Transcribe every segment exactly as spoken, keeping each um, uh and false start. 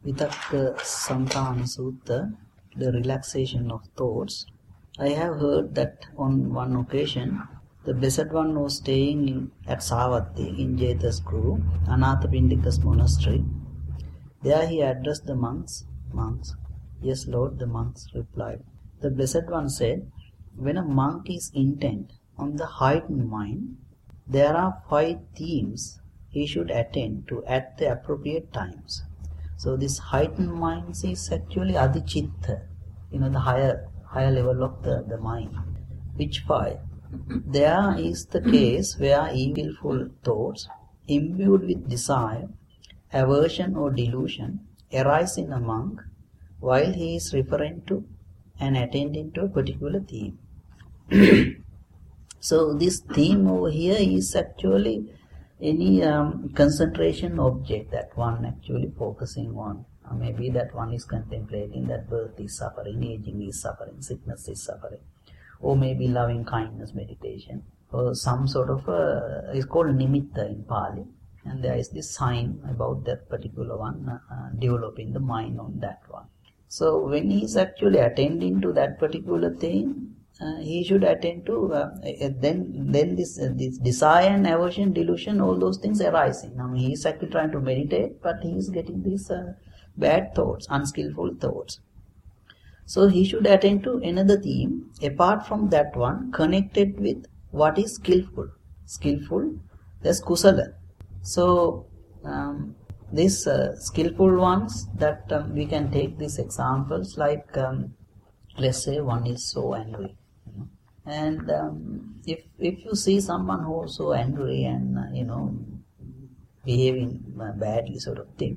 Vitakka Samkhana Sutta, the relaxation of thoughts. I have heard that on one occasion, the Blessed One was staying in, at Savatthi in Jeta's Guru, Anathapindika's monastery. There he addressed the monks. Monks, yes, Lord, the monks replied. The Blessed One said, when a monk is intent on the heightened mind, there are five themes he should attend to at the appropriate times. So this heightened mind is actually Adichitta, you know, the higher higher level of the, the mind. Which five? There is the case where evilful thoughts, imbued with desire, aversion or delusion, arise in a monk while he is referring to and attending to a particular theme. So this theme over here is actually any um, concentration object that one actually focusing on. Or maybe that one is contemplating that birth is suffering, aging is suffering, sickness is suffering. Or maybe loving kindness meditation. Or some sort of a, it's called nimitta in Pali. And there is this sign about that particular one, uh, developing the mind on that one. So when he is actually attending to that particular thing, Uh, he should attend to uh, then then this uh, this desire and aversion, delusion, all those things arising. I mean, he is actually trying to meditate, but he is getting these uh, bad thoughts, unskillful thoughts. So he should attend to another theme apart from that one, connected with what is skillful. Skillful, there's kusala. So um, these uh, skillful ones that um, we can take these examples like um, let's say one is so angry. And um, if if you see someone who is so angry and uh, you know behaving uh, badly, sort of thing,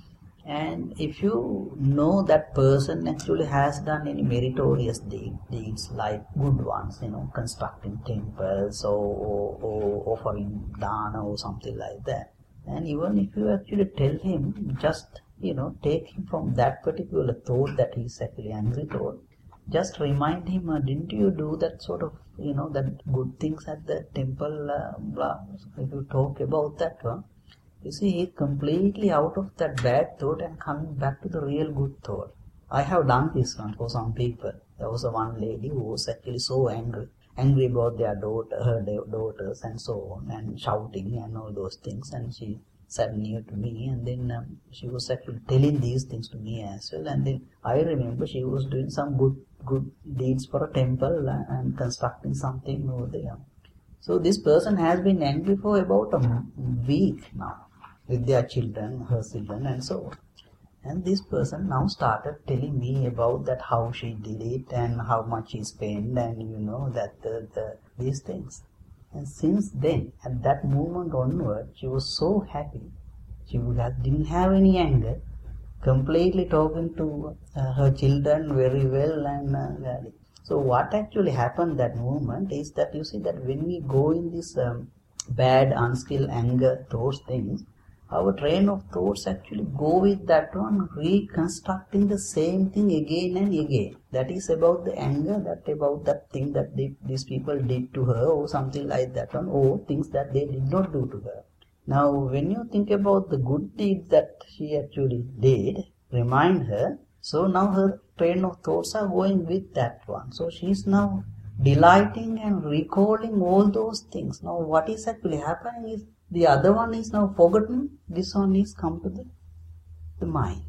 and if you know that person actually has done any meritorious deed, deeds like good ones, you know, constructing temples or, or, or offering dana or something like that, and even if you actually tell him, just you know take him from that particular thought that he is actually angry thought. Just remind him, uh, didn't you do that sort of, you know, that good things at the temple, uh, blah. If you talk about that one, you see, he's completely out of that bad thought and coming back to the real good thought. I have done this one for some people. There was a one lady who was actually so angry, angry about their daughter, her daughters and so on, and shouting and all those things, and she sat near to me, and then um, she was actually telling these things to me as well. And then I remember she was doing some good good deeds for a temple and constructing something over there. So this person has been angry for about a week now with their children, her children, and so on. And this person now started telling me about that how she did it and how much she spent, and you know that the, the these things. And since then, at that moment onward, she was so happy. She have, didn't have any anger, completely talking to uh, her children very well. And uh, so what actually happened that moment is that you see that when we go in this um, bad, unskilled anger, those things, our train of thoughts actually go with that one, reconstructing the same thing again and again. That is about the anger, that about that thing that they, these people did to her or something like that one, or things that they did not do to her. Now, when you think about the good deeds that she actually did, remind her, so now her train of thoughts are going with that one. So she is now delighting and recalling all those things. Now, what is actually happening is, the other one is now forgotten, this one is come to the, the mind.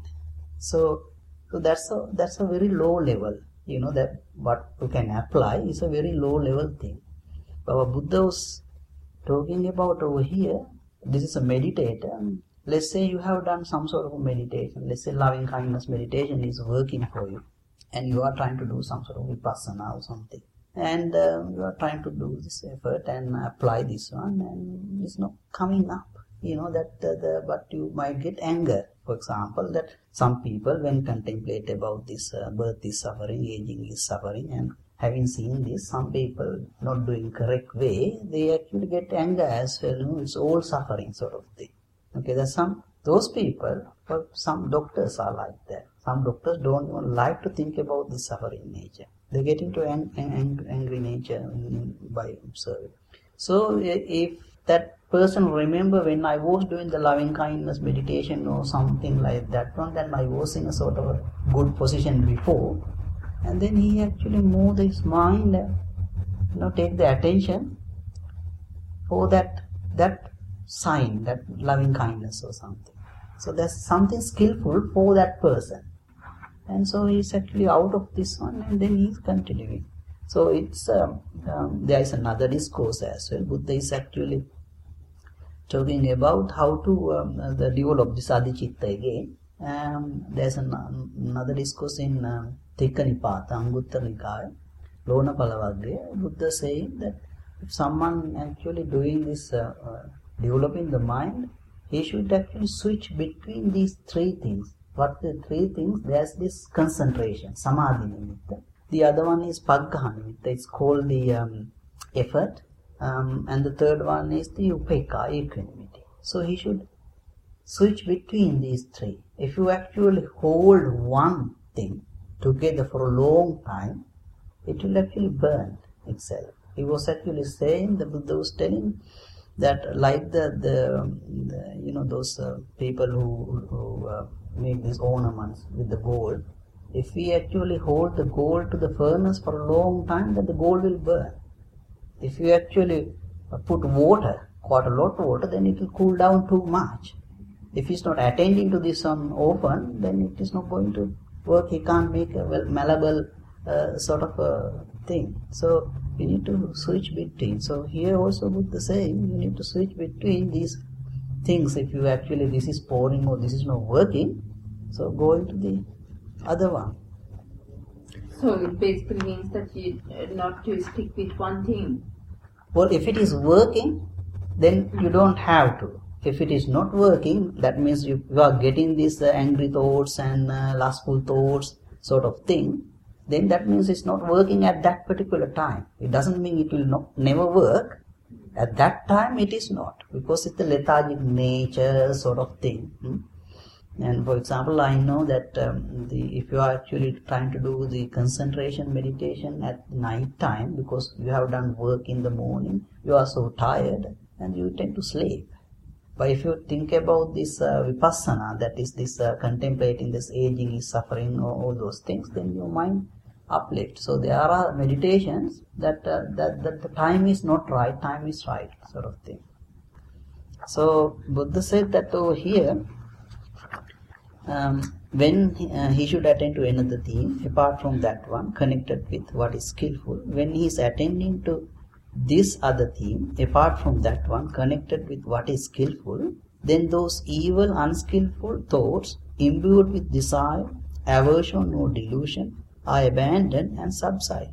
So, so that's a that's a very low level, you know, that what you can apply is a very low level thing. Our Buddha was talking about over here, this is a meditator. Let's say you have done some sort of a meditation, let's say loving kindness meditation is working for you, and you are trying to do some sort of vipassana or something. And uh, you are trying to do this effort and apply this one, and it's not coming up. You know that uh, the but you might get anger. For example, that some people when contemplate about this uh, birth is suffering, aging is suffering, and having seen this, some people not doing correct way, they actually get anger as well. You know, it's all suffering sort of thing. Okay, there's some those people. But some doctors are like that. Some doctors don't even like to think about the suffering nature. They get into ang- ang- angry nature by observing. So if that person remember when I was doing the loving kindness meditation or something like that one, then I was in a sort of a good position before, and then he actually moved his mind, you know, take the attention for that that sign, that loving kindness or something. So there's something skillful for that person, and so he's actually out of this one, and then he's continuing. So it's um, um, there is another discourse as well. Buddha is actually talking about how to um, uh, the develop this adicitta again. Um, there's an, um, another discourse in um, Tikka Nipata, Anguttara Nikaya, Lonapala Vagga. Buddha saying that if someone actually doing this, uh, uh, developing the mind, he should actually switch between these three things. What the three things? There's this concentration, Samadhi Nimitta. The other one is Paggaha Nimitta. It's called the um, effort. Um, and the third one is the Upekkha, equanimity. So he should switch between these three. If you actually hold one thing together for a long time, it will actually burn itself. He was actually saying, the Buddha was telling that like the, the, the you know, those uh, people who, who uh, make these ornaments with the gold, if we actually hold the gold to the furnace for a long time, then the gold will burn. If you actually put water, quite a lot of water, then it will cool down too much. If he's not attending to this on often, then it is not going to work. He can't make a well malleable uh, sort of a thing. So you need to switch between. So here also Buddha saying you need to switch between these things. If you actually this is pouring or this is not working, so go into the other one. So it basically means that you not to stick with one thing. Well, if it is working, then you don't have to. If it is not working, that means you, you are getting these uh, angry thoughts and uh, lustful thoughts sort of thing, then that means it's not working at that particular time. It doesn't mean it will not, never work. At that time it is not, because it's the lethargic nature sort of thing. Hmm? And for example, I know that um, the, if you are actually trying to do the concentration meditation at night time, because you have done work in the morning, you are so tired and you tend to sleep. But if you think about this uh, vipassana, that is this uh, contemplating this aging is suffering or all those things, then your mind uplifts. So there are meditations that, uh, that, that the time is not right, time is right sort of thing. So Buddha said that over here, Um, when uh, he should attend to another theme, apart from that one, connected with what is skillful, when he is attending to this other theme, apart from that one, connected with what is skillful, then those evil, unskillful thoughts, imbued with desire, aversion or delusion, are abandoned and subside.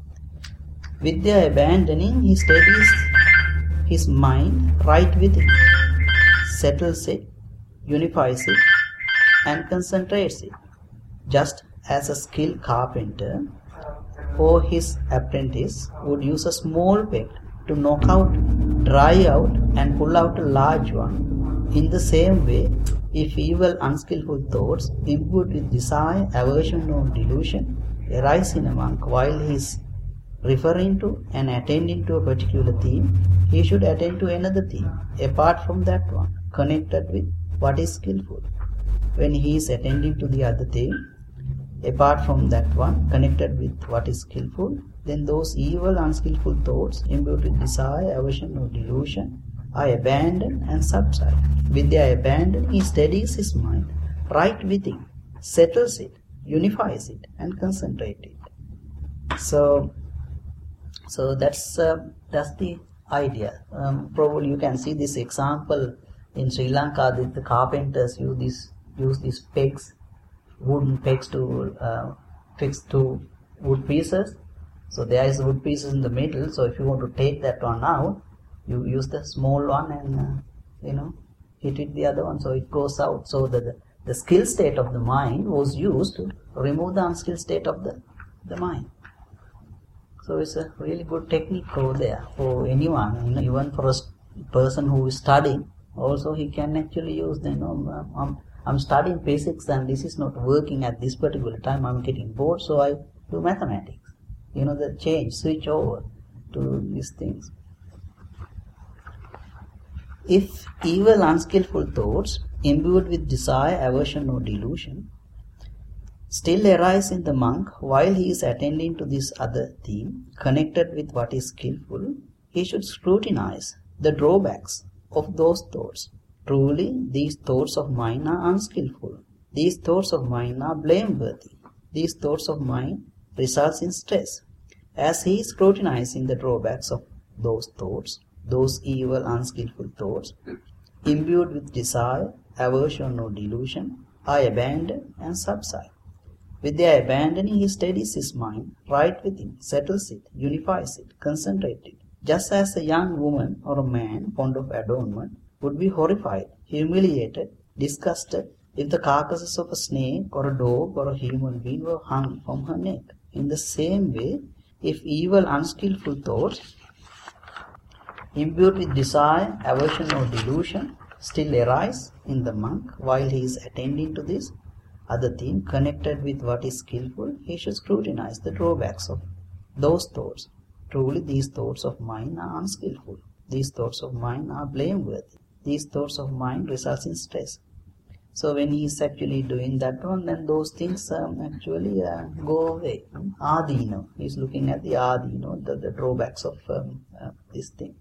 With their abandoning, he steadies his mind right within, settles it, unifies it, and concentrates it, just as a skilled carpenter or his apprentice would use a small peg to knock out, dry out and pull out a large one. In the same way, if evil, unskillful thoughts imbued with desire, aversion or delusion arise in a monk while he is referring to and attending to a particular theme, he should attend to another theme, apart from that one, connected with what is skillful. When he is attending to the other thing, apart from that one, connected with what is skillful, then those evil, unskillful thoughts, imbued with desire, aversion or delusion, are abandoned and subside. With their abandon, he steadies his mind right within, settles it, unifies it, and concentrates it. So, so that's uh, that's the idea. Um, probably you can see this example in Sri Lanka. The, the carpenters use this. use these pegs, wooden pegs to uh, fix two wood pieces. So there is wood pieces in the middle. So if you want to take that one out, you use the small one and uh, you know hit it the other one, so it goes out. So that the, the skill state of the mind was used to remove the unskilled state of the the mind. So it's a really good technique over there for anyone, you know, even for a person who is studying. Also, he can actually use the you know. Um, I'm studying physics and this is not working at this particular time. I'm getting bored, so I do mathematics. You know, the change, switch over to these things. if evil, unskillful thoughts, imbued with desire, aversion or delusion, still arise in the monk while he is attending to this other theme, connected with what is skillful, he should scrutinize the drawbacks of those thoughts. Truly, these thoughts of mine are unskillful. These thoughts of mine are blameworthy. These thoughts of mine result in stress. As he is scrutinizing the drawbacks of those thoughts, those evil, unskillful thoughts, imbued with desire, aversion or delusion, are abandoned and subside. With their abandoning, he steadies his mind right within, settles it, unifies it, concentrates it, just as a young woman or a man fond of adornment would be horrified, humiliated, disgusted if the carcasses of a snake or a dog or a human being were hung from her neck. In the same way, if evil, unskillful thoughts, imbued with desire, aversion or delusion, still arise in the monk while he is attending to this other theme, connected with what is skillful, he should scrutinize the drawbacks of those thoughts. Truly, these thoughts of mine are unskillful. These thoughts of mine are blameworthy. These thoughts of mine result in stress. So when he is actually doing that one, then those things um, actually uh, go away. Adino. He is looking at the adino, the, the drawbacks of um, uh, this thing.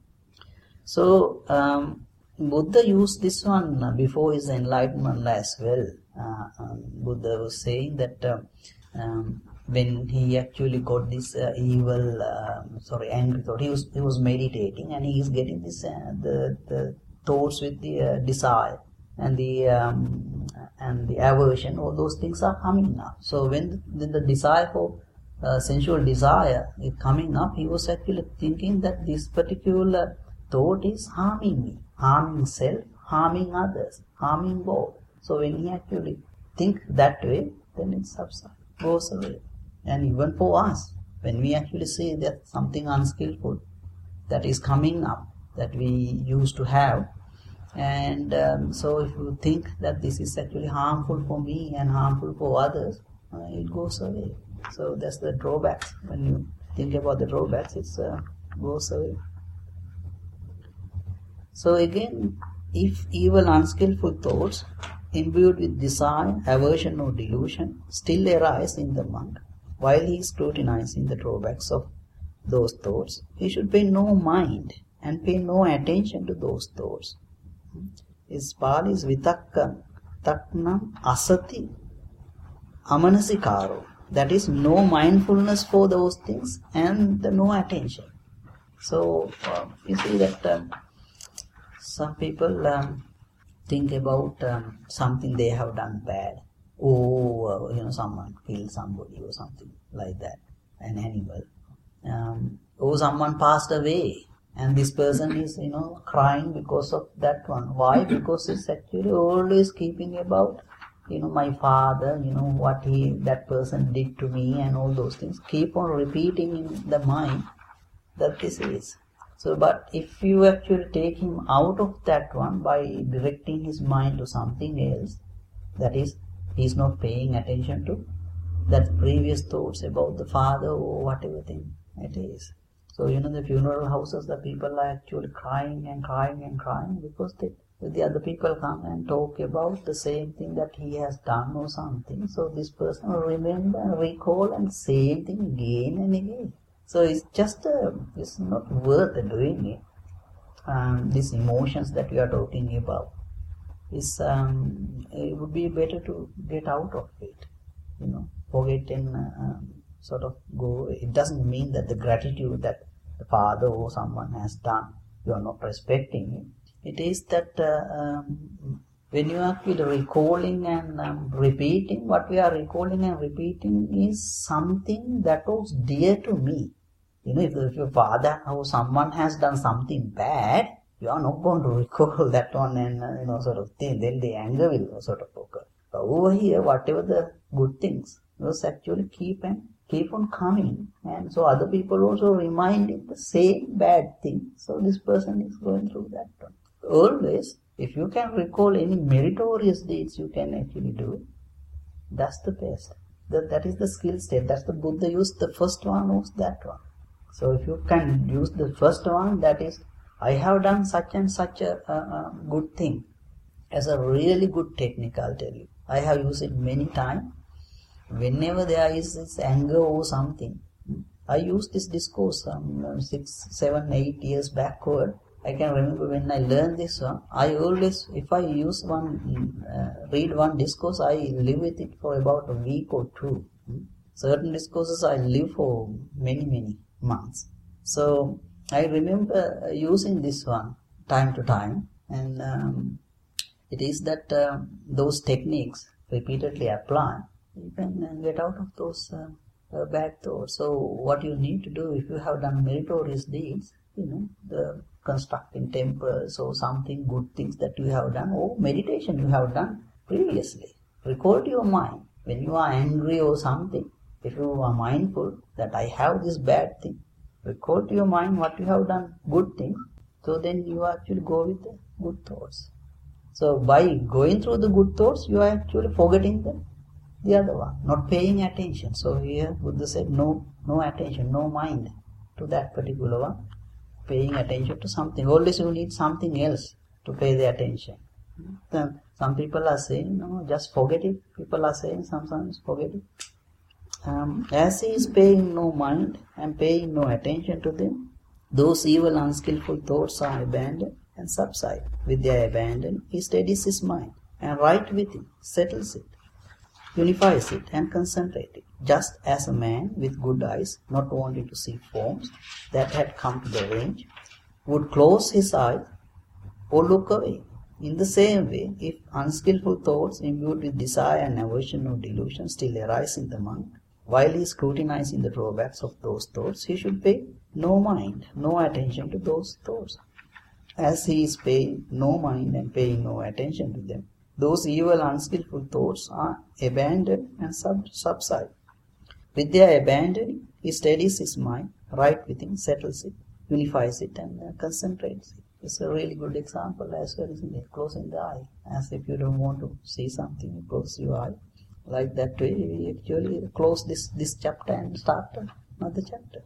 So um, Buddha used this one uh, before his enlightenment as well. Uh, um, Buddha was saying that uh, um, when he actually got this uh, evil, uh, sorry, angry thought, he was he was meditating and he is getting this uh, the the thoughts with the uh, desire and the um, and the aversion. All those things are coming now. So when the, the desire for uh, sensual desire is coming up, he was actually thinking that this particular thought is harming me, harming self, harming others, harming both. So when he actually think that way, then it subsides, goes away. And even for us, when we actually see that something unskillful that is coming up, that we used to have, and um, so if you think that this is actually harmful for me and harmful for others, uh, it goes away. So that's the drawbacks. When you think about the drawbacks, it uh, goes away. So again, if evil, unskillful thoughts, imbued with desire, aversion or delusion, still arise in the monk, while he is scrutinizing the drawbacks of those thoughts, he should pay no mind and pay no attention to those thoughts. His Pali is vitakka, taknam, asati, amanasikaro. That is, no mindfulness for those things and the no attention. So, uh, you see that um, some people um, think about um, something they have done bad. Oh, uh, you know, someone killed somebody or something like that, an animal. Um, oh, someone passed away and this person is, you know, crying because of that one. Why? Because it's actually always keeping about, you know, my father, you know, what he, that person did to me and all those things. Keep on repeating in the mind that this is. So, but if you actually take him out of that one by directing his mind to something else, that is, he is not paying attention to that previous thoughts about the father or whatever thing it is. So, you know, the funeral houses, the people are actually crying and crying and crying because they, the other people come and talk about the same thing that he has done or something. So this person will remember and recall and same thing again and again. So it's just, uh, it's not worth doing it. Um, these emotions that we are talking about, is um, it would be better to get out of it, you know, forget and uh, um, sort of go. It doesn't mean that the gratitude that the father or someone has done, you are not respecting it. It is that uh, um, when you are actually recalling and um, repeating, what we are recalling and repeating is something that was dear to me. You know, if, if your father or someone has done something bad, you are not going to recall that one and, uh, you know, sort of thing. Then the anger will sort of occur. But over here, whatever the good things, those actually keep and keep on coming. And so other people also remind him the same bad thing. So this person is going through that one. Always, if you can recall any meritorious deeds you can actually do, that's the best. That, that is the skill state. That's the Buddha used. The first one was that one. So if you can use the first one, that is I have done such and such a, a, a good thing as a really good technique, I'll tell you. I have used it many times. Whenever there is this anger or something, I used this discourse um, six, seven, eight years backward. I can remember when I learned this one, I always, if I use one, uh, read one discourse, I live with it for about a week or two. Certain discourses I live for many, many months. So I remember using this one time to time, and um, it is that uh, those techniques repeatedly apply, you can uh, get out of those uh, uh, bad thoughts. So what you need to do, if you have done meritorious deeds, you know, the constructing temples or something, good things that you have done, or meditation you have done previously, recall to your mind when you are angry or something. If you are mindful that I have this bad thing, recall to your mind what you have done, good things. So then you actually go with the good thoughts. So by going through the good thoughts, you are actually forgetting the, the other one, not paying attention. So here Buddha said no, no attention, no mind to that particular one, paying attention to something. Always you need something else to pay the attention. Then some people are saying, no, just forget it. People are saying sometimes forget it. Um, as he is paying no mind and paying no attention to them, those evil unskillful thoughts are abandoned and subside. With their abandon, he steadies his mind and right within settles it, unifies it and concentrates it, just as a man with good eyes, not wanting to see forms that had come to the range, would close his eyes or look away. In the same way, if unskillful thoughts imbued with desire and aversion or delusion still arise in the monk, while he is scrutinizing the drawbacks of those thoughts, he should pay no mind, no attention to those thoughts. As he is paying no mind and paying no attention to them, those evil unskillful thoughts are abandoned and sub- subside. With their abandoning, he steadies his mind, right within, settles it, unifies it and uh, concentrates it. It's a really good example as well, isn't it? Closing the eye. As if you don't want to see something, you close your eye. Like that way, we actually close this, this chapter and start another chapter.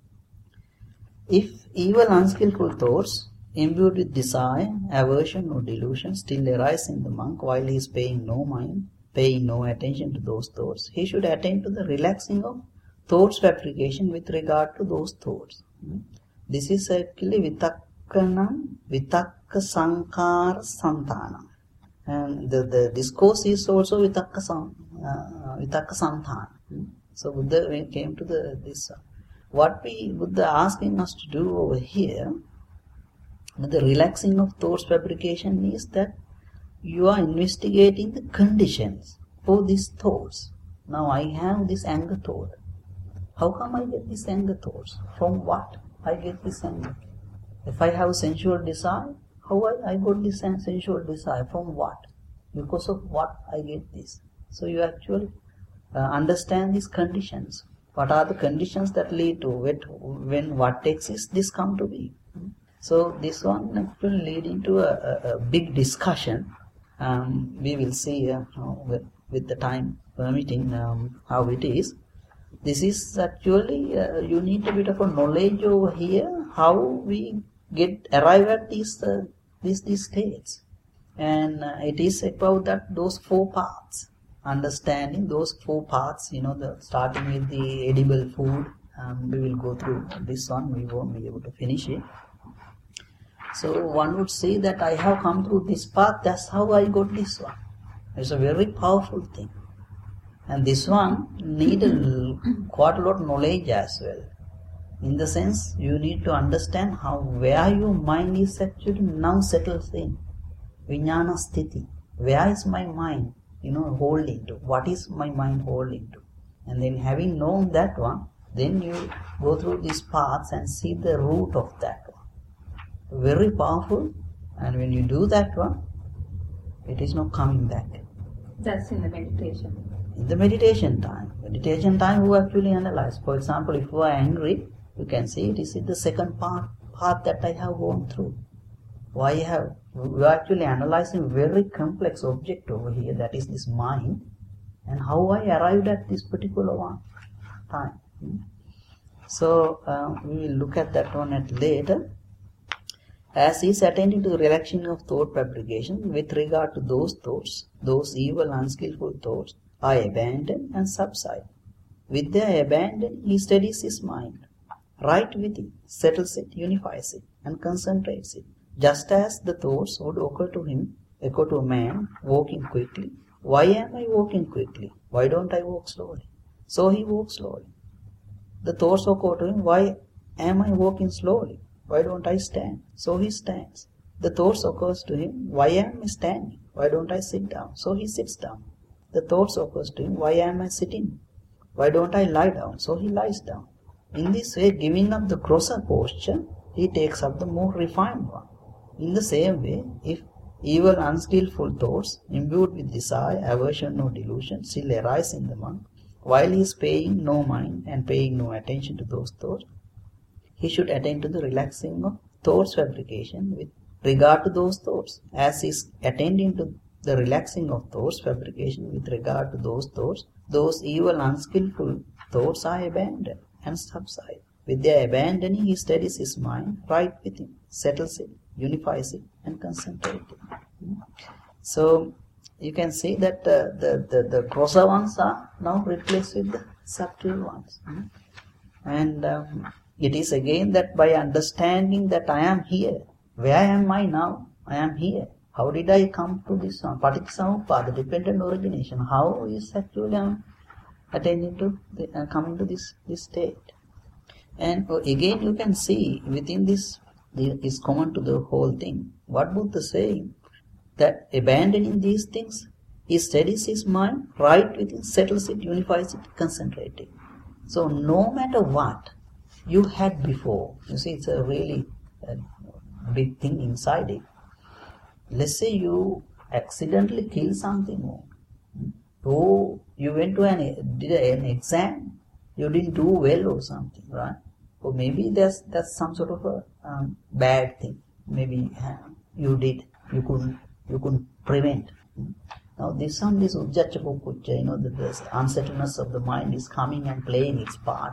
If evil unskillful thoughts imbued with desire, aversion or delusion still arise in the monk while he is paying no mind, paying no attention to those thoughts, he should attend to the relaxing of thoughts fabrication with regard to those thoughts. This is actually vitakkanam, vitakka sankara santanam. And the, the discourse is also vitakka, san, uh, vitakka santana. So Buddha came to the this. Uh, what we Buddha asking us to do over here, the relaxing of thoughts fabrication is that you are investigating the conditions for these thoughts. Now I have this anger thought. How come I get this anger thoughts? From what I get this anger? If I have sensual desire, how I, I got this sensual desire? From what? Because of what I get this? So you actually uh, understand these conditions. What are the conditions that lead to it? When what exists, this come to be. So this one actually leading to a, a, a big discussion. Um, we will see uh, with, with the time permitting um, how it is. This is actually, uh, you need a bit of a knowledge over here, how we get arrive at these, uh, these, these states. And uh, it is about that those four paths. Understanding those four paths, you know, the starting with the edible food. Um, we will go through this one, we won't be able to finish it. So one would say that I have come through this path, that's how I got this one. It's a very powerful thing. And this one need a, quite a lot of knowledge as well. In the sense, you need to understand how, where your mind is actually now settles in. Vijnana sthiti. Where is my mind, you know, holding to? What is my mind holding to? And then having known that one, then you go through these paths and see the root of that one. Very powerful, and when you do that one, it is not coming back. That's in the meditation. In the meditation time. Meditation time you actually analyze. For example, if you are angry, you can see it is in the second part, path that I have gone through. Why I have, we are actually analyzing very complex object over here, that is this mind, and how I arrived at this particular one time. So uh, we will look at that one at later. As he is attending to the relaxing of thought fabrication with regard to those thoughts, those evil, unskillful thoughts are abandoned and subside. With their abandon, he steadies his mind, right with it, settles it, unifies it, and concentrates it. Just as the thoughts would occur to him, occur to a man walking quickly. Why am I walking quickly? Why don't I walk slowly? So he walks slowly. The thoughts occur to him, why am I walking slowly? Why don't I stand? So he stands. The thoughts occurs to him, why am I standing? Why don't I sit down? So he sits down. The thoughts occurs to him, why am I sitting? Why don't I lie down? So he lies down. In this way, giving up the grosser posture, he takes up the more refined one. In the same way, if evil, unskillful thoughts, imbued with desire, aversion or delusion, still arise in the monk, while he is paying no mind and paying no attention to those thoughts, he should attend to the relaxing of thoughts fabrication with regard to those thoughts. As he is attending to the relaxing of thoughts fabrication with regard to those thoughts, those evil, unskillful thoughts are abandoned and subside. With their abandoning, he steadies his mind right within, settles it, unifies it, and concentrates it. So you can see that uh, the, the, the grosser ones are now replaced with the subtle ones. And um, it is again that by understanding that I am here, where am I now? I am here. How did I come to this one? Paticcasamuppada, the dependent origination. How is actually I am attending to the, uh, coming to this, this state? And again you can see within this is common to the whole thing. What Buddha is saying, that abandoning these things, he steadies his mind right within, settles it, unifies it, concentrates it. So no matter what you had before, you see it's a really uh, big thing inside it. Let's say you accidentally kill something, or you went to an did an exam, you didn't do well or something, right? Or maybe there's that's some sort of a um, bad thing. Maybe uh, you did, you couldn't, you couldn't prevent. Now this one, this Ujjacha Pukucha, you know, the, the unsettledness of the mind is coming and playing its part.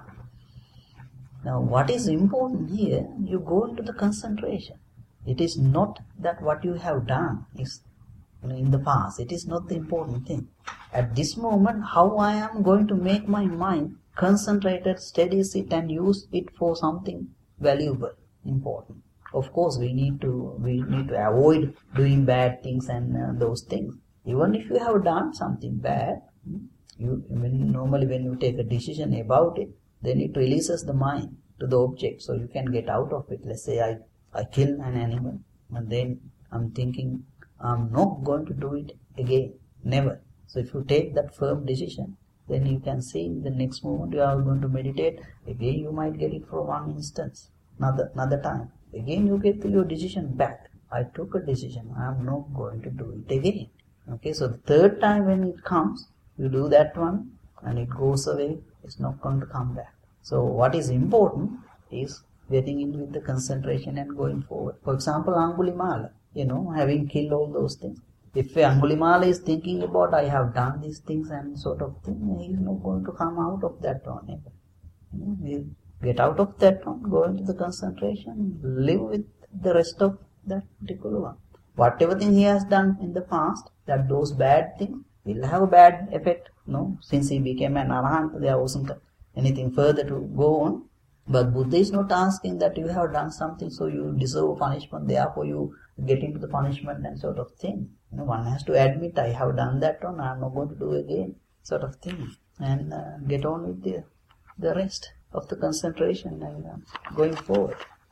Now what is important here, you go into the concentration. It is not that what you have done is, you know, in the past. It is not the important thing. At this moment, how I am going to make my mind concentrated, steadies it and use it for something valuable, important. Of course, we need to we need to avoid doing bad things and uh, those things. Even if you have done something bad, you when, normally when you take a decision about it, then it releases the mind to the object, so you can get out of it. Let's say I I kill an animal, and then I'm thinking I'm not going to do it again, never. So if you take that firm decision, then you can see in the next moment you are going to meditate. Again you might get it for one instance, another another time. Again you get your decision back. I took a decision, I am not going to do it again. Okay, so the third time when it comes, you do that one and it goes away, it's not going to come back. So what is important is getting in with the concentration and going forward. For example, Angulimala, you know, having killed all those things. If Angulimala is thinking about, I have done these things and sort of thing, he is not going to come out of that one. You know, he get out of that one, go into the concentration, live with the rest of that particular one. Whatever thing he has done in the past, that those bad things will have a bad effect. No, since he became an Arahant, there wasn't anything further to go on. But Buddha is not asking that you have done something so you deserve punishment, therefore you get into the punishment and sort of thing. You know, one has to admit, I have done that one, I am not going to do again, sort of thing. And uh, get on with the, the rest of the concentration and uh, going forward.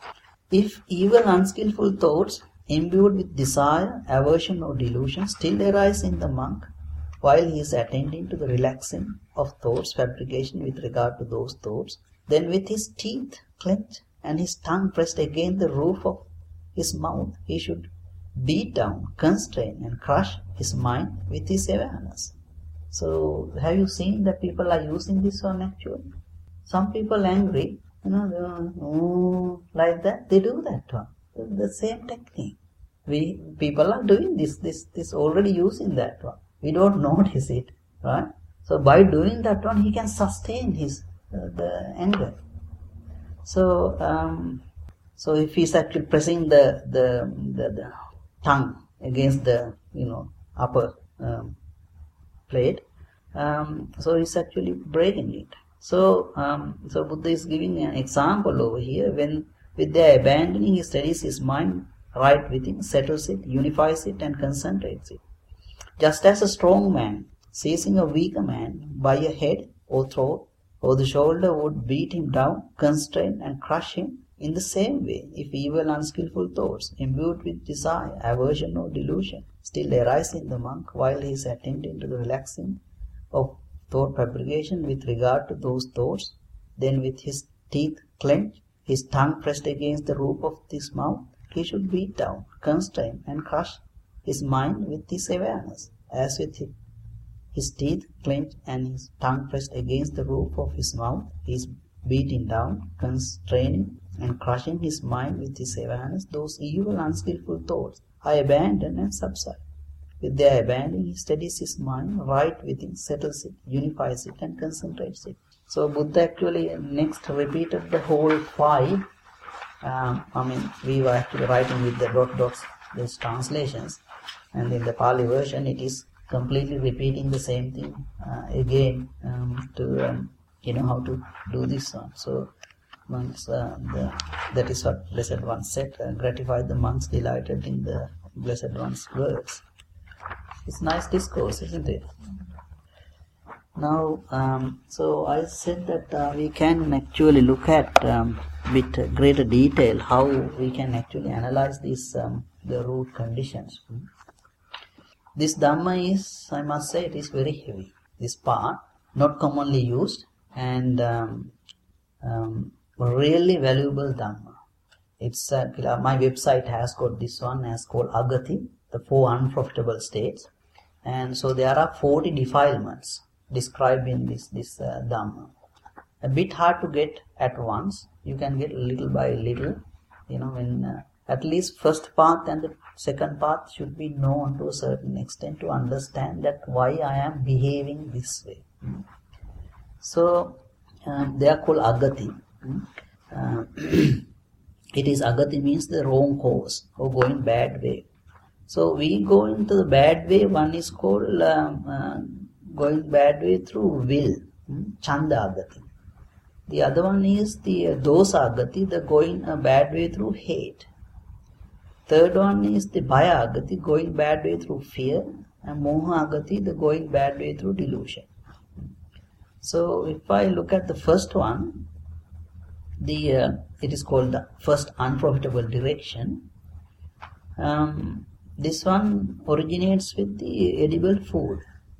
If evil, unskillful thoughts imbued with desire, aversion or delusion still arise in the monk while he is attending to the relaxing of thoughts fabrication with regard to those thoughts, then with his teeth clenched and his tongue pressed against the roof of his mouth, he should beat down, constrain and crush his mind with his awareness. So have you seen that people are using this one actually? Some people angry, you know, they, oh, like that, they do that one. The same technique. We people are doing this, this, this already using that one. We don't notice it, right? So by doing that one, he can sustain his uh, the anger. So um, So if he's actually pressing the the, the, the tongue against the you know upper um, plate, um, so he's actually breaking it. So um, so Buddha is giving an example over here. When with their abandoning, he steadies his mind right within, settles it, unifies it, and concentrates it. Just as a strong man seizing a weaker man by a head or throat or the shoulder would beat him down, constrain and crush him, in the same way, if evil unskillful thoughts, imbued with desire, aversion or delusion, still arise in the monk while he is attending to the relaxing of thought fabrication with regard to those thoughts, then with his teeth clenched, his tongue pressed against the roof of his mouth, he should beat down, constrain and crush his mind with his awareness, as with his teeth clenched and his tongue pressed against the roof of his mouth, he is beating down, constraining and crushing his mind with his awareness. Those evil, unskillful thoughts are abandoned and subside. With their abandoning, he steadies his mind right within, settles it, unifies it, and concentrates it. So Buddha actually next repeated the whole five. Um, I mean, we were actually writing with the dot dots, these translations, and in the Pali version, it is completely repeating the same thing uh, again um, to um, you know how to do this one. So monks, uh, the, that is what Blessed One said, uh, gratify the monks delighted in the Blessed One's words. It's nice discourse, isn't it? Now, um, so I said that uh, we can actually look at um, with greater detail how we can actually analyze these um, the root conditions. This Dhamma is, I must say, it is very heavy. This part, not commonly used, and um, um, really valuable Dhamma. It's uh, my website has got this one as called Agati, the four unprofitable states, and so there are forty defilements described in this this uh, Dhamma. A bit hard to get at once. You can get little by little. You know, when uh, at least first part and the second part should be known to a certain extent to understand that why I am behaving this way. Mm. So um, they are called Agati. Mm. Uh, it is Agati means the wrong course or going bad way. So we go into the bad way. One is called um, uh, going bad way through will, mm, Chanda Agati. The other one is the uh, Dosa Agati, the going a bad way through hate. Third one is the Bhaya Agati, going bad way through fear, and Moha Agati, the going bad way through delusion. So if I look at the first one, the uh, it is called the first unprofitable direction. Um, this one originates with the edible food,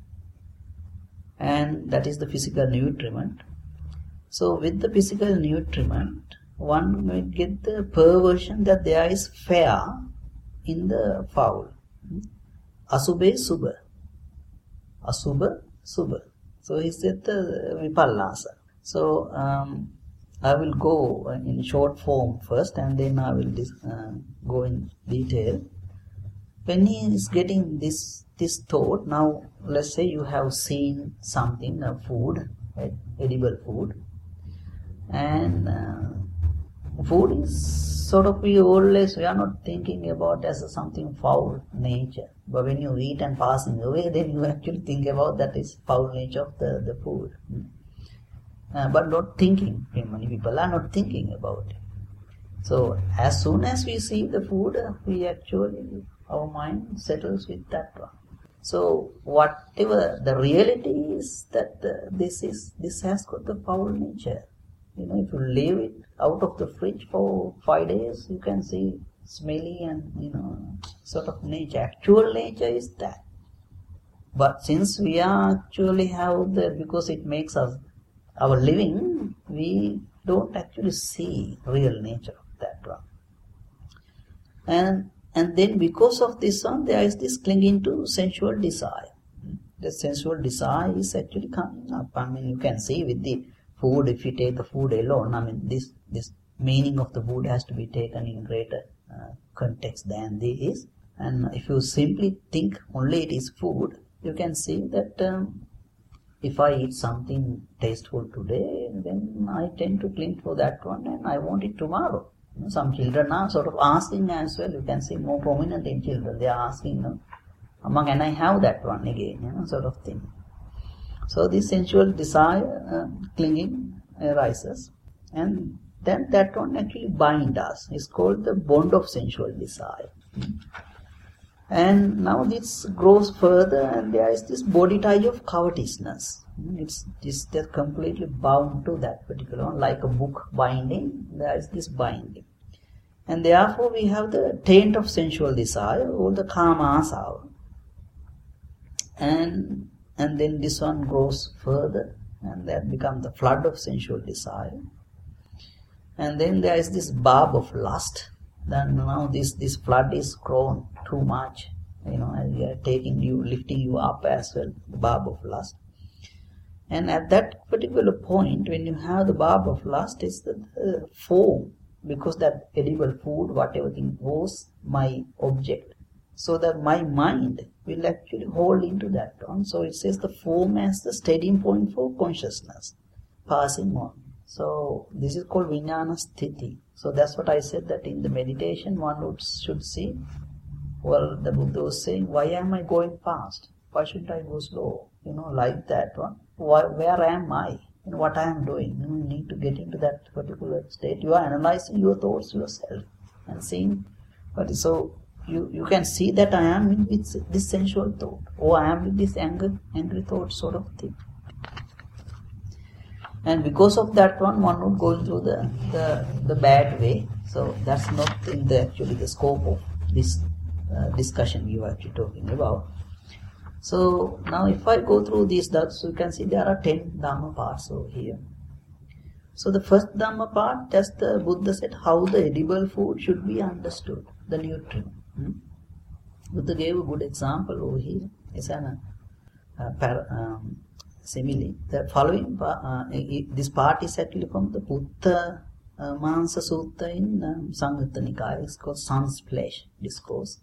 and that is the physical nutriment. So with the physical nutriment, one may get the perversion that there is fair in the foul. Asubhe subha. Asubha subha. So he said the vipallasa. So um, I will go in short form first, and then I will uh, go in detail. When he is getting this this thought, now let's say you have seen something, a food, right? Edible food, and uh, food is sort of, we always, we are not thinking about as a something foul nature, but when you eat and passing away, then you actually think about that is foul nature of the, the food. Uh, but not thinking, many people are not thinking about it. So as soon as we see the food, uh, we actually, our mind settles with that one. So whatever the reality is, that uh, this is, this has got the foul nature. You know, if you leave it out of the fridge for five days, you can see smelly and, you know, sort of nature. Actual nature is that. But since we are actually have the, because it makes us our living, we don't actually see real nature of that one. And and then because of this one, there is this clinging to sensual desire. The sensual desire is actually coming up. I mean, you can see with the food, if you take the food alone, I mean, this this meaning of the food has to be taken in greater uh, context than this. And if you simply think only it is food, you can see that um, if I eat something tasteful today, then I tend to cling for that one and I want it tomorrow. You know, some children are sort of asking as well. You can see more prominent in children. They are asking, you know, Amma, can I have that one again? You know, sort of thing. So this sensual desire, uh, clinging arises, and then that one actually binds us. It's called the bond of sensual desire. And now this grows further, and there is this body tie of covetousness. It's just they're completely bound to that particular one, like a book binding. There is this binding, and therefore we have the taint of sensual desire, all the kama asava, and and then this one grows further, and that becomes the flood of sensual desire. And then there is this barb of lust. Then now this this flood is grown too much, you know, and we are taking you, lifting you up as well, the barb of lust. And at that particular point, when you have the barb of lust, it's the, the form, because that edible food, whatever thing was my object, so that my mind will actually hold into that one. So it says the form as the steadying point for consciousness, passing on. So this is called vijnana sthiti. So that's what I said, that in the meditation one would, should see, well, the Buddha was saying, why am I going fast? Why shouldn't I go slow? You know, like that one. Why, where am I? You know, what I am doing? You need to get into that particular state. You are analyzing your thoughts yourself and seeing. But so you, you can see that I am in this, this sensual thought, or I am with this anger, angry thought sort of thing. And because of that one, one would go through the, the, the bad way. So that's not in the actually the scope of this uh, discussion you are actually talking about. So now if I go through these, so you can see there are ten Dhamma parts over here. So the first Dhamma part, just the Buddha said how the edible food should be understood, the nutrient. Hmm? Buddha gave a good example over here. It's an uh, par, um, simile. The following, uh, this part is actually from the Putta uh, Mansa Sutta in um, Samyutta Nikaya. It's called Sun's Flesh Discourse.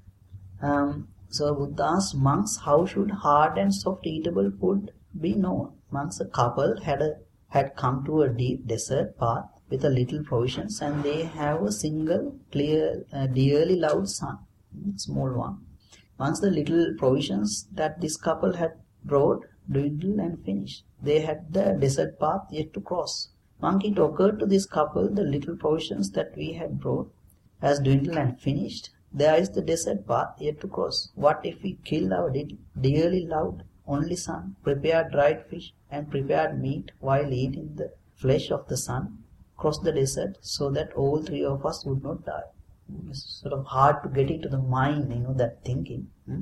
Um, So Buddha asked monks, how should hard and soft eatable food be known? Once a couple had a, had come to a deep desert path with a little provisions, and they have a single clear, uh, dearly loved son, small one. Once the little provisions that this couple had brought dwindled and finished, they had the desert path yet to cross. Once it occurred to this couple, the little provisions that we had brought has dwindled and finished. There is the desert path yet to cross. What if we kill our dearly loved only son, prepared dried fish and prepared meat while eating the flesh of the son, cross the desert so that all three of us would not die? It's sort of hard to get into the mind, you know, that thinking. Hmm?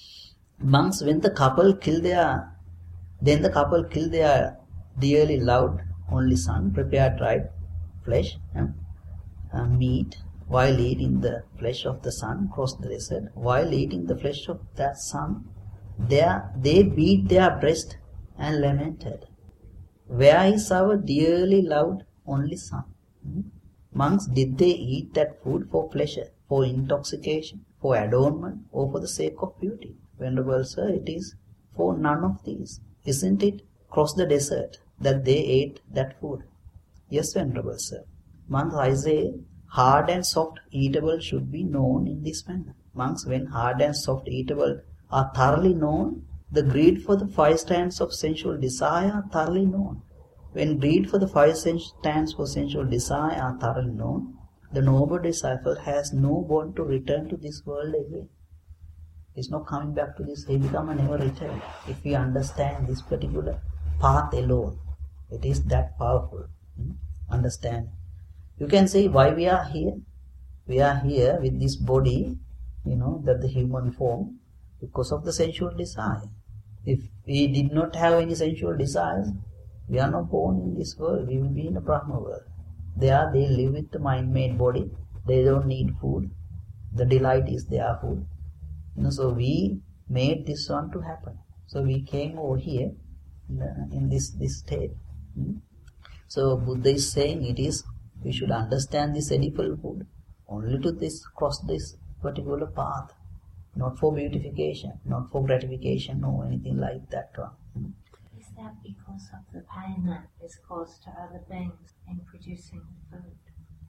Monks, when the couple kill their, then the couple kill their dearly loved only son, prepared dried flesh and uh, meat, while eating the flesh of the son, crossed the desert. While eating the flesh of that son, there they beat their breast and lamented, where is our dearly loved only son? Hmm? Monks, did they eat that food for pleasure, for intoxication, for adornment, or for the sake of beauty? Venerable Sir, it is for none of these. Isn't it cross the desert that they ate that food? Yes, Venerable Sir. Monks, I say, hard and soft eatable should be known in this manner. Monks, when hard and soft eatable are thoroughly known, the greed for the five stands of sensual desire are thoroughly known. When greed for the five stands for sensual desire are thoroughly known, the noble disciple has no bond to return to this world again. He's not coming back to this, he become a never return. If we understand this particular path alone, it is that powerful. Hmm? Understand. You can say why we are here. We are here with this body, you know, that the human form, because of the sensual desire. If we did not have any sensual desires, we are not born in this world. We will be in a Brahma world. There they live with the mind-made body. They don't need food. The delight is their food. You know, so we made this one to happen. So we came over here in, the, in this, this state. Hmm? So Buddha is saying it is, we should understand this edible food only to this, cross this particular path. Not for beautification, not for gratification or anything like that one. Hmm? Is that because of the pain that is caused to other beings in producing food?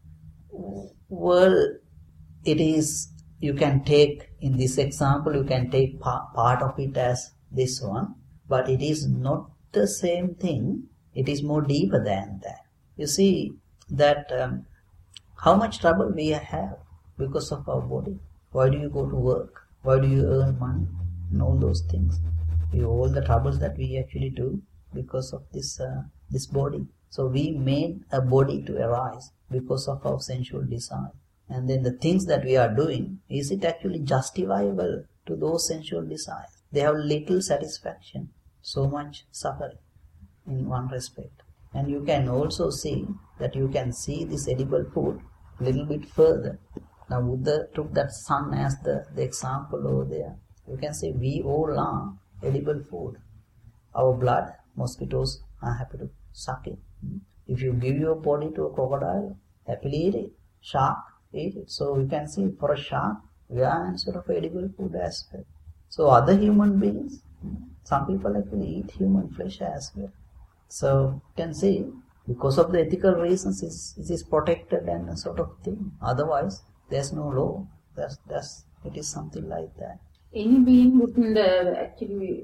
Well, it is, you can take, in this example, you can take pa- part of it as this one, but it is not the same thing. It is more deeper than that. You see that um, how much trouble we have because of our body. Why do you go to work? Why do you earn money? And all those things. We, all the troubles that we actually do because of this uh, this body. So we made a body to arise because of our sensual desire. And then the things that we are doing, is it actually justifiable to those sensual desires? They have little satisfaction, so much suffering in one respect. And you can also see that you can see this edible food a little bit further. Now Buddha took that sun as the, the example over there. You can say we all are edible food. Our blood, mosquitoes are happy to suck it. If you give your body to a crocodile, happily eat it. Shark, eat it. So you can see for a shark, we are sort of edible food as well. So other human beings, some people actually eat human flesh as well. So you can see, because of the ethical reasons, it is protected and a sort of thing. Otherwise, there's no law. That's, that's, it is something like that. Any being wouldn't uh, actually,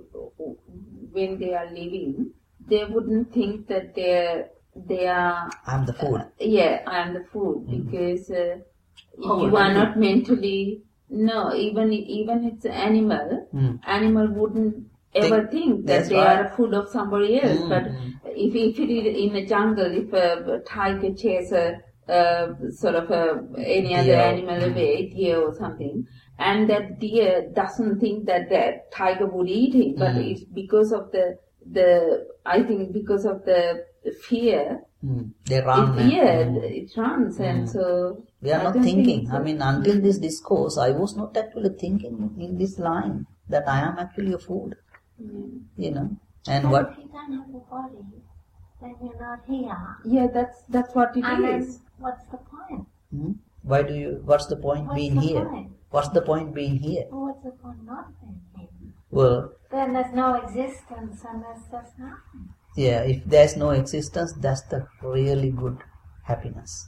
when they are living, they wouldn't think that they're, they are... I'm the food. Uh, yeah, I'm the food, mm-hmm. because uh, oh, you are not mentally... No, even even it's an animal, mm. animal wouldn't ever think, think that they right. are a food of somebody else. Mm. But if, if it is in a jungle, if a tiger chases a uh, sort of a, any deer. other animal mm. away, deer or something, and that deer doesn't think that that tiger would eat him, but mm. it's because of the the I think because of the fear. Mm. They run. It, yeah, mm. it runs, mm. and so we are I not thinking. So. I mean, until this discourse, I was not actually thinking in this line that I am actually a food. Mm. You know, and but what? If you don't have a body, then you're not here. Yeah, that's that's what it and is. Then what's the point? Hmm? Why do you? What's the point what's being the here? Point? What's the point being here? Well, what's the point not being here? Well, then there's no existence, and there's just nothing. Yeah, if there's no existence, that's the really good happiness.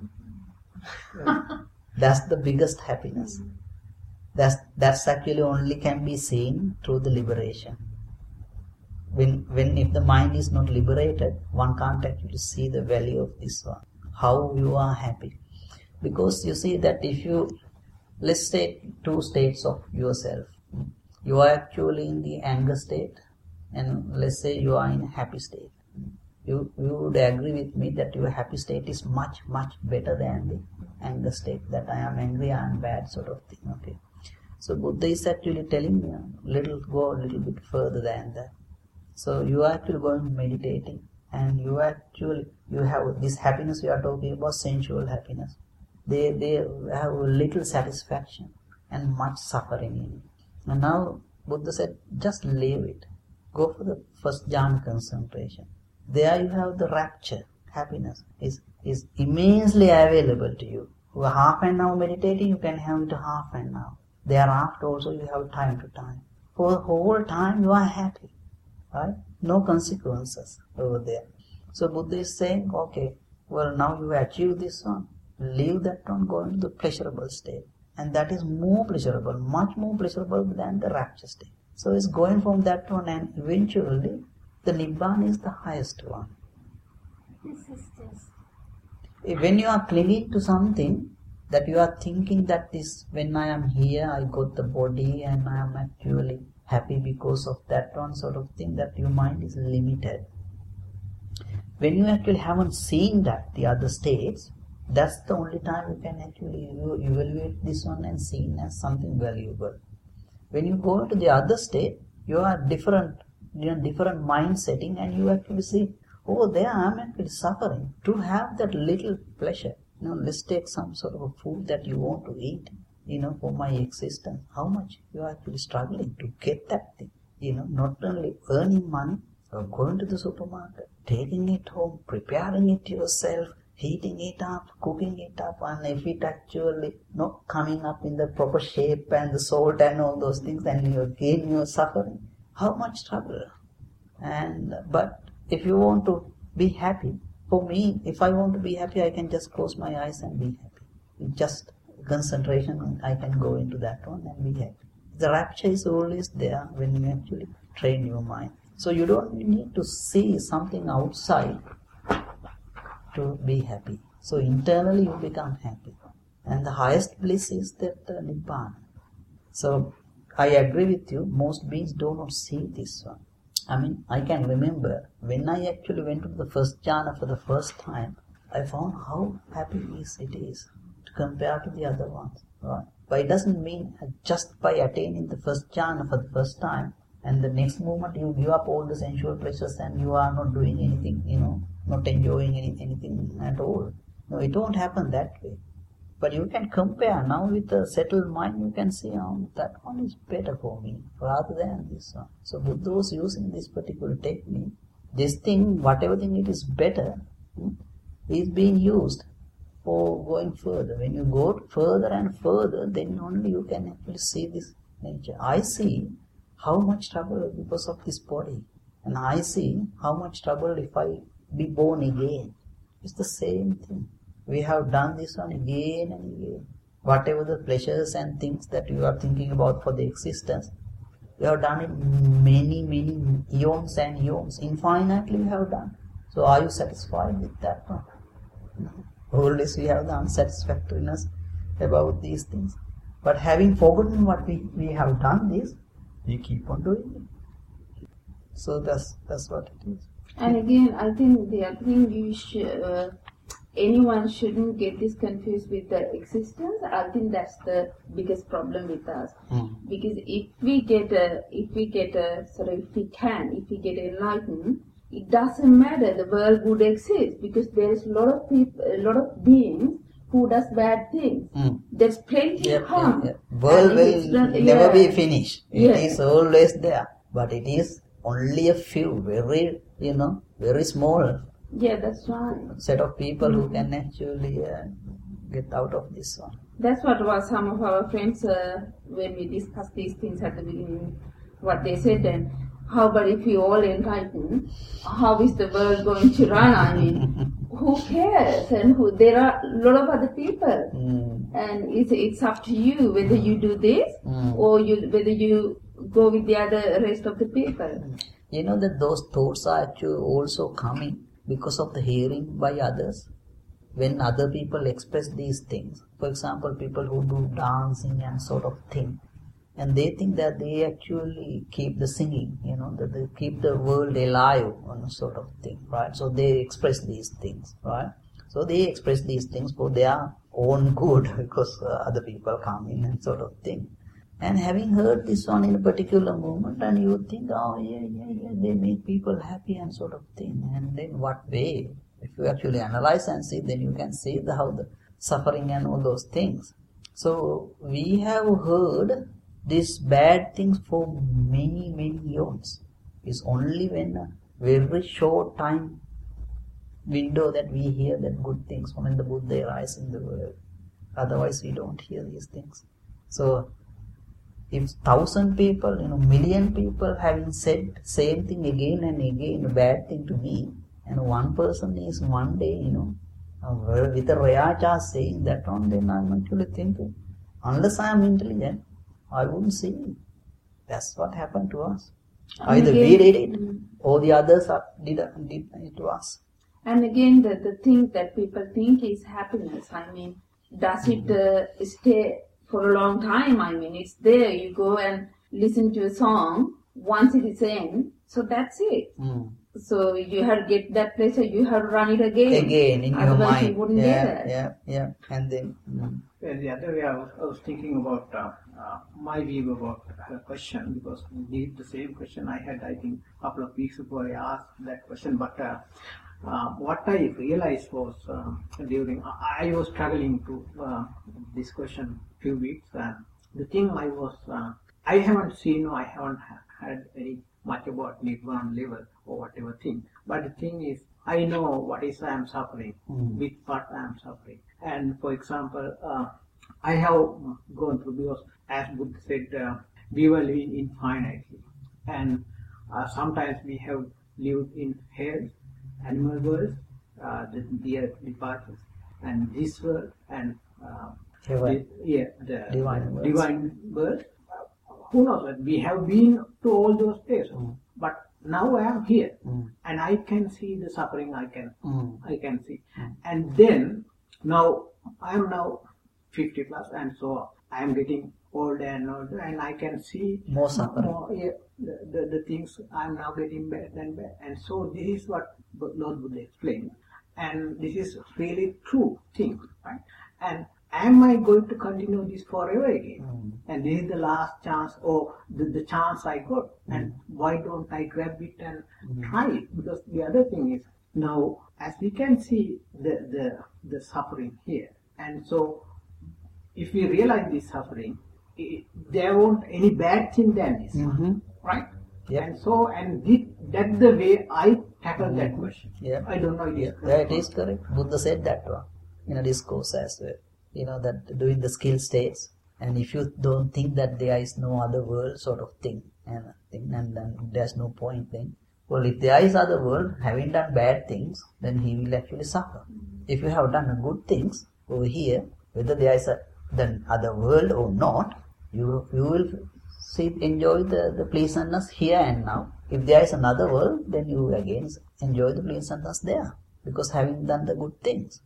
Mm-hmm. That's the biggest happiness. Mm-hmm. That's that's actually only can be seen through the liberation. When when if the mind is not liberated, one can't actually see the value of this one. How you are happy. Because you see that if you, let's say two states of yourself. You are actually in the anger state, and let's say you are in a happy state. You, you would agree with me that your happy state is much, much better than the anger state, that I am angry, I am bad sort of thing. Okay. So Buddha is actually telling me a little, go a little bit further than that. So you are actually going meditating, and you actually, you have this happiness we are talking about, sensual happiness. They, they have a little satisfaction and much suffering in it. And now Buddha said, just leave it. Go for the first jhana concentration. There you have the rapture, happiness is, is immensely available to you. For half an hour meditating, you can have it half an hour. Thereafter also you have time to time. For the whole time you are happy. Right? No consequences over there. So Buddha is saying, okay, well now you achieve this one. Leave that one, go into the pleasurable state. And that is more pleasurable, much more pleasurable than the rapture state. So it's going from that one, and eventually the Nibbana is the highest one. This is just... When you are clinging to something, that you are thinking that this, when I am here, I got the body and I am actually happy because of that one sort of thing, that your mind is limited. When you actually haven't seen that, the other states, that's the only time you can actually evaluate this one and see it as something valuable. When you go to the other state, you are different, you know, different mind setting, and you actually see, oh, there I am actually suffering. To have that little pleasure, you know, let's take some sort of a food that you want to eat, you know, for my existence. How much you are actually struggling to get that thing, you know, not only earning money or going to the supermarket, taking it home, preparing it yourself, heating it up, cooking it up, and if it actually not coming up in the proper shape and the salt and all those things, and you again you are suffering. How much trouble? And but if you want to be happy, For me, if I want to be happy, I can just close my eyes and be happy. With just concentration, I can go into that one and be happy. The rapture is always there when you actually train your mind. So you don't need to see something outside to be happy. So internally you become happy. And the highest bliss is that uh, Nibbana. So I agree with you, most beings do not see this one. I mean, I can remember when I actually went to the first jhana for the first time, I found how happy it is to compare to the other ones. Right? But it doesn't mean just by attaining the first jhana for the first time, and the next moment you give up all the sensual pleasures and you are not doing anything, you know, not enjoying any, anything at all. No, it won't happen that way. But you can compare now with a settled mind, you can see, oh, that one is better for me rather than this one. So Buddha was using this particular technique. This thing, whatever thing it is better, hmm, is being used for going further. When you go further and further, then only you can actually see this nature. I see how much trouble because of this body. And I see how much trouble if I be born again. It's the same thing. We have done this one again and again. Whatever the pleasures and things that you are thinking about for the existence, we have done it many, many eons and eons. Infinitely we have done. So are you satisfied with that one? No. Always we have the unsatisfactoriness about these things. But having forgotten what we, we have done this, we keep on doing it. So that's that's what it is. And again, I think the other thing you should, uh, anyone shouldn't get this confused with the existence. I think that's the biggest problem with us. Mm. Because if we get a, if we get a, sort of, if we can, if we get enlightened, it doesn't matter the world would exist because there is a lot of people, a lot of beings who does bad things. Mm. There's plenty Yep, of harm. yep, yep. World will not, never yeah. be finished. It Yeah. is always there, but it is only a few, very, you know, very small Yeah, that's right. set of people mm. who can actually uh, get out of this one. That's what was some of our friends uh, when we discussed these things at the beginning. What they said then. How about if we all enlighten? How is the world going to run? I mean, who cares? And who, there are a lot of other people, Mm. and it's it's up to you whether you do this Mm. or you whether you go with the other rest of the people. You know that those thoughts are actually also coming because of the hearing by others. When other people express these things, for example, people who do dancing and sort of thing, and they think that they actually keep the singing, you know, that they keep the world alive on a sort of thing, right? So they express these things, right? So they express these things for their own good because uh, other people come in and sort of thing. And having heard this one in a particular moment, and you think, oh yeah, yeah, yeah, they make people happy and sort of thing. And then what way? If you actually analyze and see, then you can see the, how the suffering and all those things. So we have heard these bad things for many, many years. It's only when a very short time window that we hear that good things when the Buddha arises in the world. Otherwise we don't hear these things. So if thousand people, you know, million people having said same thing again and again, a bad thing to me, and one person is one day, you know, with a Rayacha saying that one, then I'm actually thinking, unless I am intelligent, I wouldn't see it. That's what happened to us. And Either again, we did it or the others are, did, did it to us. And again, the, the thing that people think is happiness. I mean, does it uh, stay for a long time? I mean, it's there. You go and listen to a song. Once it is in, so that's it. Mm. So you have to get that pleasure. You have to run it again. Again in your Otherwise mind. you wouldn't yeah, get it. yeah, yeah. And then... Mm. Well, the other way I was, I was thinking about uh, uh, my view about her question, because the, the same question I had, I think, a couple of weeks ago I asked that question, but uh, uh, what I realized was uh, during, I, I was struggling to uh, this question few weeks, and the thing I was, uh, I haven't seen, I haven't had very much about Nibbana level or whatever thing, but the thing is, I know what is I am suffering, Mm. with what I am suffering. And for example, uh, I have gone through, because as Buddha said, uh, we were living infinitely. And uh, sometimes we have lived in hell, animal world, uh, dear departures, and this world and uh, Heaven. the, yeah, the Divine the worlds. divine world. Who knows? We have been to all those places, Mm. but now I am here, Mm. and I can see the suffering. I can, Mm. I can see, Mm. and then now I am now fifty plus, and so I am getting older and older, and I can see More suffering. more, yeah, the, the, the things I am now getting bad and bad, and so this is what Lord Buddha explained, and this is really true thing, right? And am I going to continue this forever again? Mm. And this is the last chance, or the, the chance I got, and why don't I grab it and Mm. try it? Because the other thing is, now as we can see the the, the suffering here, and so if we realize this suffering, it, there won't any bad thing than this, Mm-hmm. right? Yep. And so, and this, that's the way I tackle that question. Yeah. I don't know. It Yeah, is yeah, it is correct. Buddha said that one in a discourse as well. You know, that doing the skill states, and if you don't think that there is no other world sort of thing, and thing, and then there's no point then. Well, if there is other world, having done bad things, then he will actually suffer. If you have done good things over here, whether there is a then other world or not, you you will see enjoy the, the pleasantness here and now. If there is another world, then you again enjoy the pleasantness there, because having done the good things.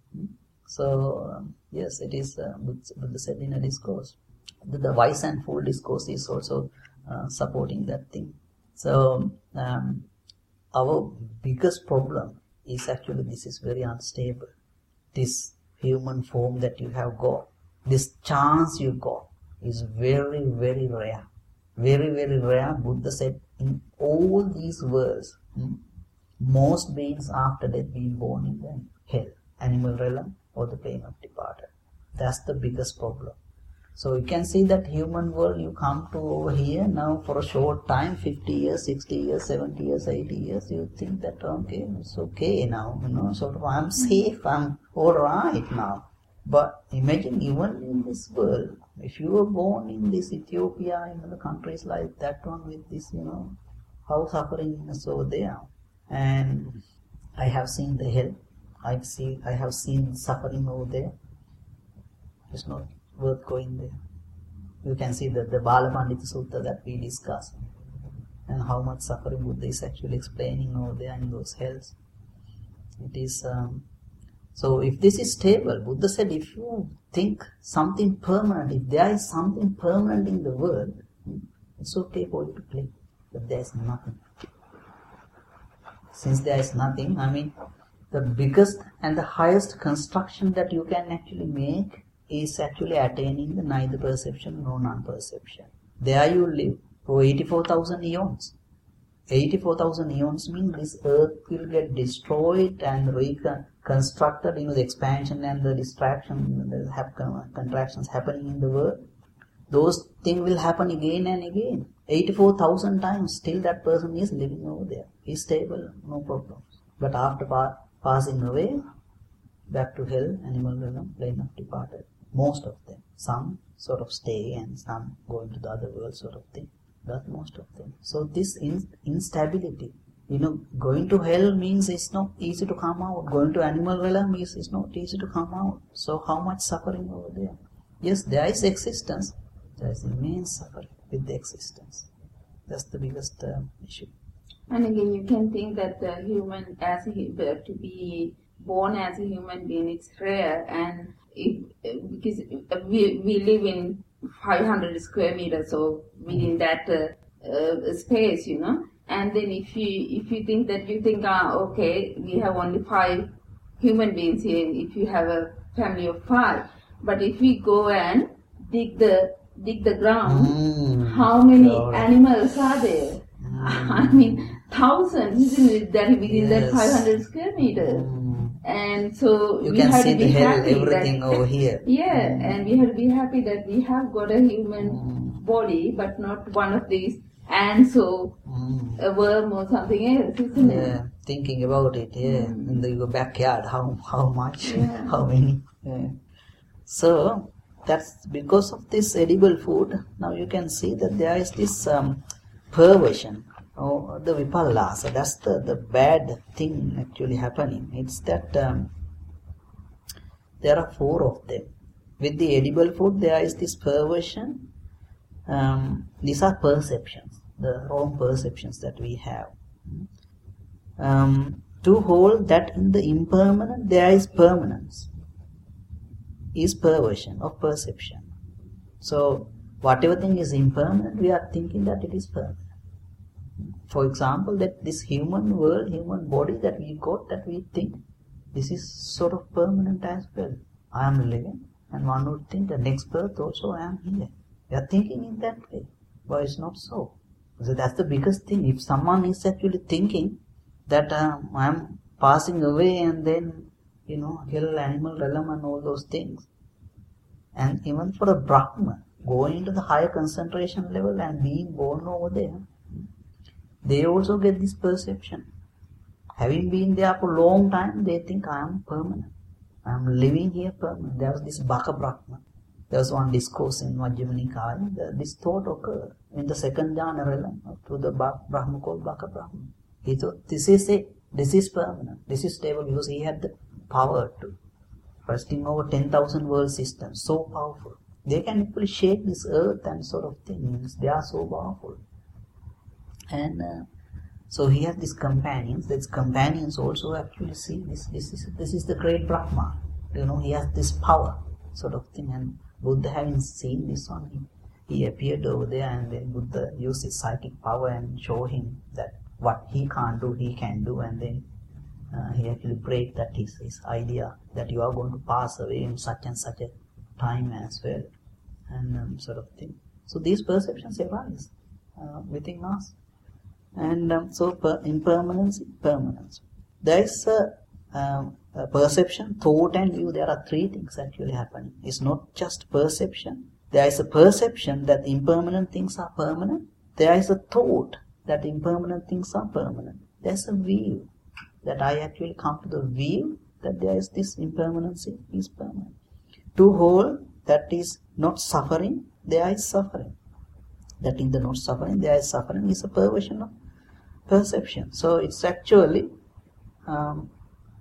So um, yes, it is uh, Buddha said in a discourse. The, the wise and fool discourse is also uh, supporting that thing. So um, our biggest problem is actually this is very unstable. This human form that you have got, this chance you got, is very, very rare. Very, very rare. Buddha said in all these worlds, hmm, most beings after death being born in the hell, animal realm, or the plane of departed. That's the biggest problem. So you can see that human world you come to over here now for a short time, fifty years, sixty years, seventy years, eighty years, you think that okay, it's okay now, you know, sort of I'm safe, I'm alright now. But imagine even in this world, if you were born in this Ethiopia, in the countries like that one with this, you know, how suffering is over there. And I have seen the hell, I see, I have seen suffering over there. It's not worth going there. You can see that the Bala Pandita Sutta that we discussed, and how much suffering Buddha is actually explaining over there in those hells. It is um, so if this is stable, Buddha said if you think something permanent, if there is something permanent in the world, it's okay for you to play, but there is nothing. Since there is nothing, I mean, the biggest and the highest construction that you can actually make is actually attaining the neither perception nor non-perception. There you live for eighty-four thousand eons. eighty-four thousand eons means this earth will get destroyed and reconstructed, you know, the expansion and the distraction, the have contractions happening in the world. Those things will happen again and again. eighty-four thousand times, still that person is living over there. He's stable, no problem. But after pa- passing away, back to hell, animal realm, plane of departed. Most of them. Some sort of stay and some go into the other world sort of thing. But most of them. So this in- instability, you know, going to hell means it's not easy to come out. Going to animal realm means it's not easy to come out. So how much suffering over there? Yes, there is existence. There is immense suffering with the existence. That's the biggest uh, issue. And again, you can think that the human, as a, to be born as a human being, it's rare, and it, because we we live in five hundred square meters, so within that uh, uh, space, you know. And then if you if you think that you think, ah, okay, we have only five human beings here. If you have a family of five, but if we go and dig the dig the ground, Mm, how many sure. animals are there? Mm. I mean, thousands, isn't it? That within that Yes. five hundred square meters. Mm. And so You we can have see to the be hell, happy everything that, over here. yeah, and we have to be happy that we have got a human Mm. body, but not one of these ants or Mm. a worm or something else, isn't it? Yeah, thinking about it, yeah, in the your backyard, how how much, Yeah. how many. Yeah. So that's because of this edible food. Now you can see that there is this um, perversion, or the vipallasa. That's the the bad thing actually happening. It's that um, there are four of them. With the edible food, there is this perversion. Um, these are perceptions, the wrong perceptions that we have. Um, to hold that in the impermanent, there is permanence, is perversion of perception. So, whatever thing is impermanent, we are thinking that it is permanent. For example, that this human world, human body that we got, that we think, this is sort of permanent as well. I am living, and one would think the next birth also I am here. We are thinking in that way, but it's not so. So that's the biggest thing. If someone is actually thinking that um, I am passing away and then, you know, hell, animal realm and all those things, and even for a Brahman, going into the higher concentration level and being born over there, they also get this perception. Having been there for a long time, they think I am permanent. I am living here permanent. There was this Baka Brahman. There was one discourse in Majjhima Nikaya. This thought occurred in the second jhana realm to the Brahma called Baka Brahman. He thought, this is it. This is permanent. This is stable, because he had the power to resting over ten thousand world systems. So powerful. They can actually shake this earth and sort of things. They are so powerful. And uh, so he has these companions. These companions also actually see this. This is this is the great Brahma. You know, he has this power, sort of thing. And Buddha, having seen this one, he, he appeared over there, and then Buddha used his psychic power and show him that what he can't do, he can do. And then uh, he actually break that his, his idea that you are going to pass away in such and such a time as well, and um, sort of thing. So these perceptions arise uh, within us. And um, so per impermanence, permanence. There is a, um, a perception, thought and view. There are three things actually happening. It's not just perception. There is a perception that impermanent things are permanent. There is a thought that impermanent things are permanent. There's a view that I actually come to the view that there is this impermanency is permanent. To hold that is not suffering, there is suffering. That in the not suffering, there is suffering is a perversion of perception. So it's actually, um,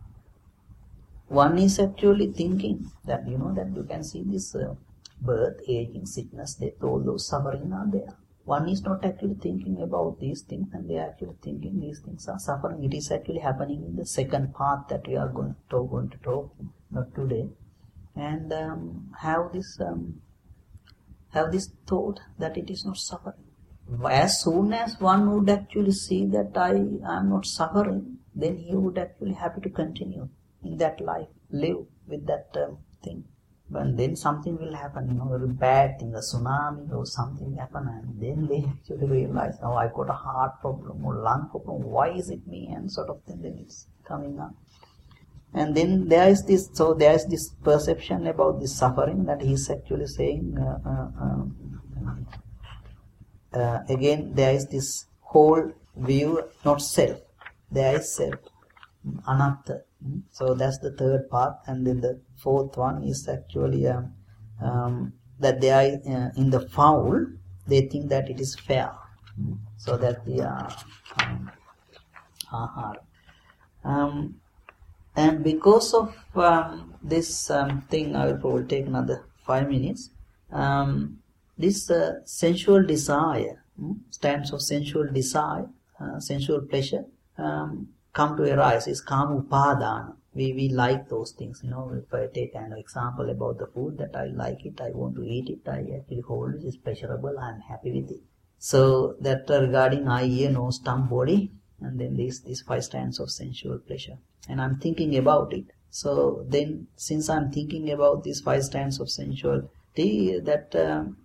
one is actually thinking that, you know, that you can see this uh, birth, aging, sickness, death, all those suffering are there. One is not actually thinking about these things, and they are actually thinking these things are suffering. It is actually happening in the second part that we are going to talk, going to talk not today. And um, have this um, have this thought that it is not suffering. As soon as one would actually see that I am not suffering, then he would actually happy to continue in that life, live with that um, thing. But then something will happen, you know, a very bad thing, a tsunami or something happen, and then they actually realize, oh, I got a heart problem or lung problem, why is it me, and sort of thing, then it's coming up. And then there is this, so there is this perception about this suffering that he is actually saying, uh, uh, uh, uh, again, there is this whole view, not self, there is self, anatta. So that's the third part. And then the fourth one is actually um, um, that they are uh, in the foul, they think that it is fair. So that the uh, um, ahara. Um, and because of um, this um, thing, I will probably take another five minutes. Um, this uh, sensual desire, hmm, stands of sensual desire, uh, sensual pleasure, um, come to arise is kama upadana. We, we like those things, you know. If I take an example about the food, that I like it, I want to eat it, I actually hold it, it's pleasurable, I am happy with it. So that uh, regarding eye, ear, nose, tongue, body, and then these these five strands of sensual pleasure, and I'm thinking about it. So then, since I'm thinking about these five strands of sensuality, that um,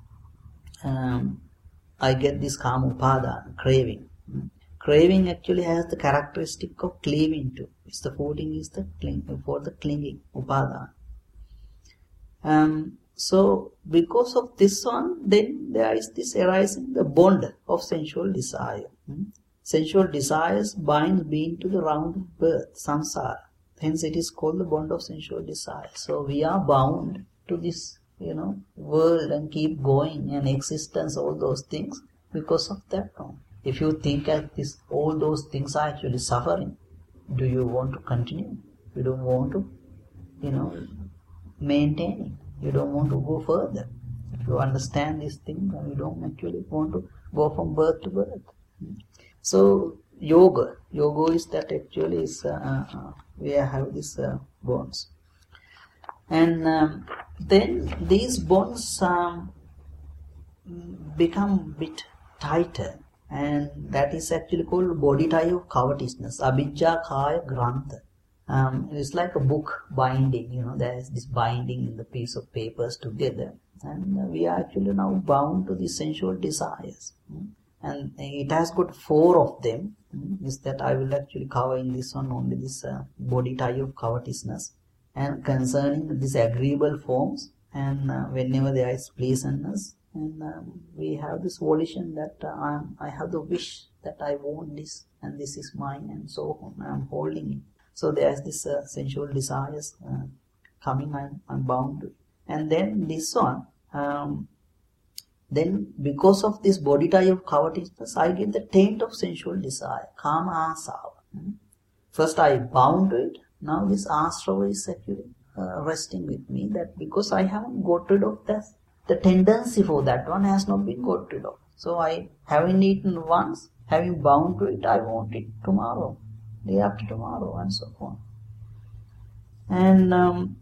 um, I get this kama upadana, craving. Craving actually has the characteristic of cleaving to. It's the footing is the cling for the clinging, upadana. Um, so because of this one, then there is this arising the bond of sensual desire. Hmm? Sensual desires bind being to the round of birth, samsara. Hence it is called the bond of sensual desire. So we are bound to this, you know, world and keep going and existence, all those things because of that one. If you think that this, all those things are actually suffering, do you want to continue? You don't want to, you know, maintain it. You don't want to go further. If you understand this thing, you don't actually want to go from birth to birth. So yoga, yoga is that actually is uh, uh, we have these uh, bonds, and um, then these bonds um, become a bit tighter, and that is actually called body tie of covetousness, abhijja kaya grantha. Um, it's like a book binding, you know, there is this binding in the piece of papers together, and uh, we are actually now bound to the sensual desires. Mm? And it has got four of them. Mm? Is that I will actually cover in this one only this uh, body tie of covetousness, and concerning these agreeable forms, and uh, whenever there is pleasantness, and um, we have this volition that uh, I, am, I have the wish that I want this, and this is mine, and so on, I am holding it. So there's this uh, sensual desires uh, coming, I'm, I'm bound to it. And then this one, um, then because of this body tie of covetousness, I get the taint of sensual desire, kama asava. Hmm? First I bound to it, now this asava is actually uh, resting with me, that because I haven't got rid of that, the tendency for that one has not been got rid of. So I haven't eaten once, having bound to it, I want it tomorrow, day after tomorrow, and so on. And um,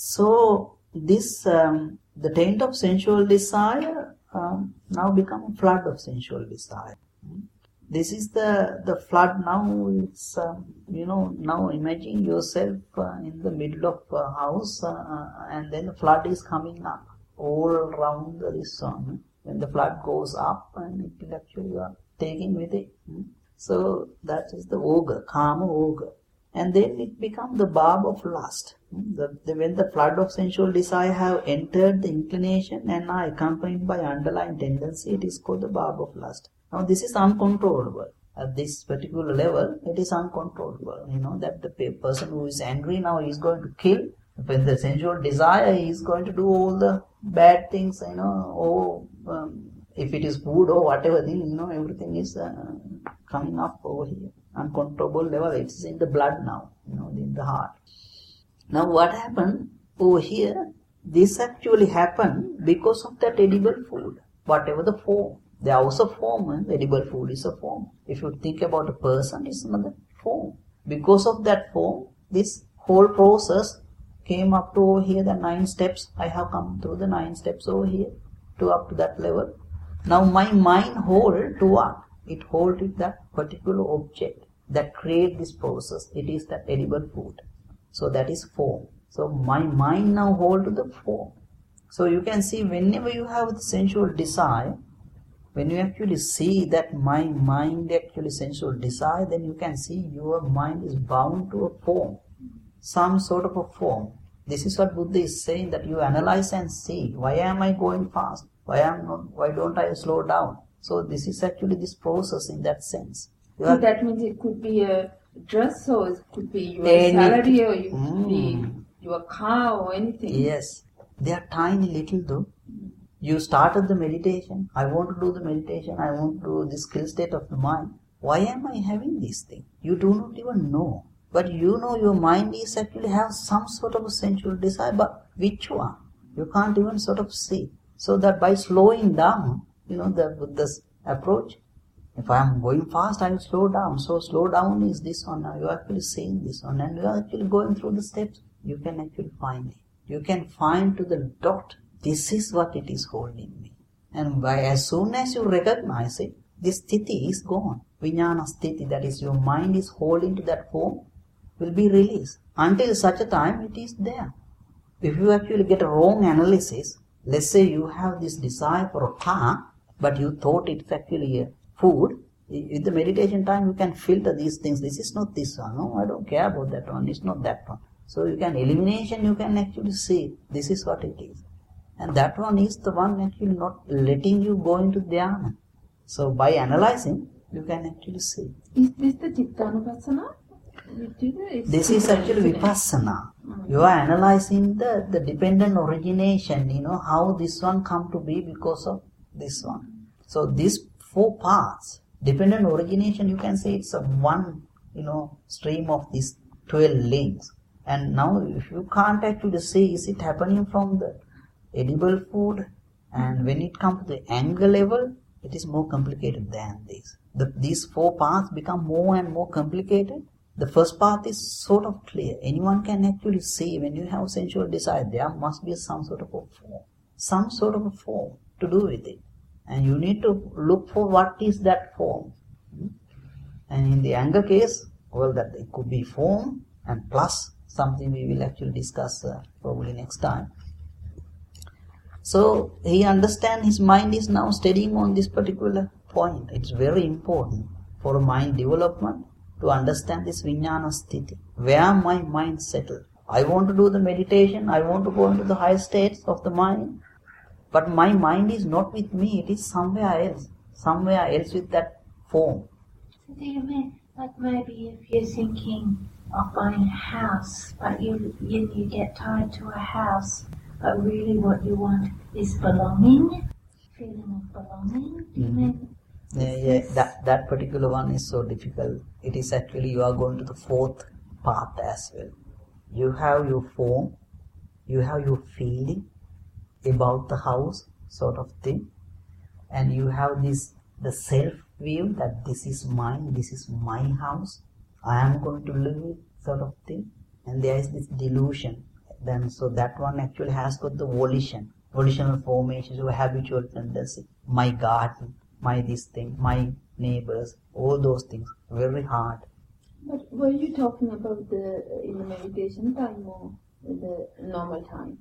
so this um, the taint of sensual desire um, now become a flood of sensual desire. This is the the flood now. It's um, you know, now imagine yourself uh, in the middle of a house, uh, and then the flood is coming up all around this sun. When the flood goes up, and it will actually you are taking with it. So that is the ogre, kama ogre. And then it becomes the barb of lust. The, the, when the flood of sensual desire have entered the inclination and are accompanied by underlying tendency, it is called the barb of lust. Now this is uncontrollable. At this particular level, it is uncontrollable. You know, that the person who is angry now is going to kill. When the sensual desire, he is going to do all the bad things, you know, or um, if it is food or whatever thing, you know, everything is uh, coming up over here. Uncontrollable level, it is in the blood now, you know, in the heart. Now what happened over here, this actually happened because of that edible food, whatever the form. There are also form, and edible food is a form. If you think about a person, it's another form. Because of that form, this whole process came up to over here, the nine steps. I have come through the nine steps over here to up to that level. Now my mind hold to what? It hold to that particular object that create this process. It is that edible food. So that is form. So my mind now hold to the form. So you can see whenever you have the sensual desire, when you actually see that my mind actually sensual desire, then you can see your mind is bound to a form, some sort of a form. This is what Buddha is saying, that you analyze and see, why am I going fast? Why am not? Why don't I slow down? So this is actually this process in that sense. You so are, that means it could be a dress, or it could be your Any- salary, or it could Mm. be your car, or anything. Yes, they are tiny little though. You started the meditation. I want to do the meditation. I want to do the skill state of the mind. Why am I having this thing? You do not even know. But you know your mind is actually have some sort of a sensual desire, but which one? You can't even sort of see. So that by slowing down, you know, the Buddha's approach, if I am going fast, I will slow down. So slow down is this one. Now you are actually seeing this one, and you are actually going through the steps. You can actually find it. You can find to the dot, this is what it is holding me. And by as soon as you recognize it, this sthiti is gone. Vijnana sthiti, that is your mind is holding to that form, will be released. Until such a time it is there. If you actually get a wrong analysis, let's say you have this desire for a car, but you thought it's actually a food. In the meditation time, you can filter these things. This is not this one. No, I don't care about that one. It's not that one. So you can elimination, you can actually see this is what it is. And that one is the one actually not letting you go into dhyana. So by analyzing, you can actually see. Is this the Chittanupassana? This is actually vipassana. You are analyzing the, the dependent origination, you know, how this one come to be because of this one. So these four parts, dependent origination, you can say it's a one, you know, stream of these twelve links. And now if you can't actually see, is it happening from the edible food? And when it comes to the anger level, it is more complicated than this. The, these four paths become more and more complicated. The first path is sort of clear. Anyone can actually see when you have sensual desire, there must be some sort of a form. Some sort of a form to do with it. And you need to look for what is that form. And in the anger case, well, that it could be form and plus something we will actually discuss uh, probably next time. So he understands his mind is now studying on this particular point. It's very important for mind development to understand this vijnana sthiti. Where my mind settled. I want to do the meditation, I want to go into the high states of the mind, but my mind is not with me, it is somewhere else. Somewhere else with that form. So do you mean, like maybe if you're thinking of buying a house, but you, you, you get tied to a house, but really what you want is belonging, feeling of belonging? Do you Mm-hmm. mean? Yeah, yeah, that, that particular one is so difficult. It is actually you are going to the fourth path as well. You have your form, you have your feeling about the house sort of thing, and you have this the self view that this is mine, this is my house, I am going to live it sort of thing, and there is this delusion. Then so that one actually has got the volition, volitional formations or habitual tendency. My garden, my this thing, my neighbors, all those things, very hard. But were you talking about the in the meditation time or the normal time?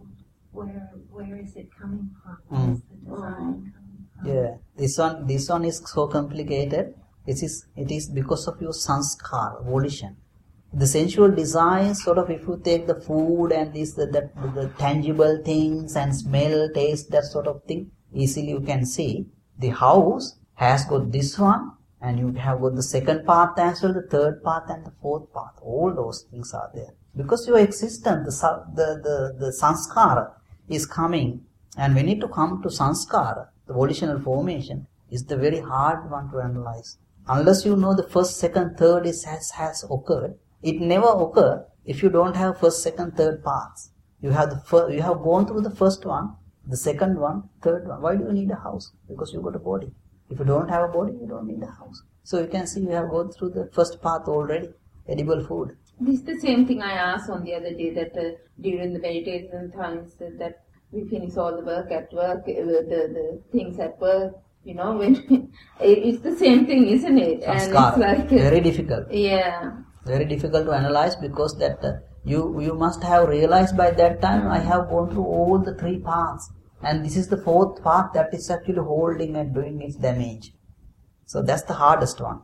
Where where is it coming from? Mm. Where's the desire coming from? Yeah, this one, this one is so complicated. It is, it is because of your sanskar, volition. The sensual desires, sort of, if you take the food and this, the, the, the tangible things and smell, taste, that sort of thing, easily you can see. The house has got this one, and you have got the second path as well, the third path and the fourth path. All those things are there. Because your existence, the, the, the, the sanskara is coming, and we need to come to sanskara, the volitional formation, is the very hard one to analyze. Unless you know the first, second, third is has, has occurred, it never occur if you don't have first, second, third paths. You have the first, you have gone through the first one, the second one, third one. Why do you need a house? Because you got a body. If you don't have a body, you don't need a house. So you can see you have gone through the first path already, edible food. This is the same thing I asked on the other day, that uh, during the meditation times uh, that we finish all the work at work, uh, the, the things at work, you know, when it's the same thing, isn't it? And Sanskara. it's like, Very difficult. yeah. Very difficult to analyze, because that uh, you you must have realized by that time I have gone through all the three paths, and this is the fourth path that is actually holding and doing its damage. So that's the hardest one.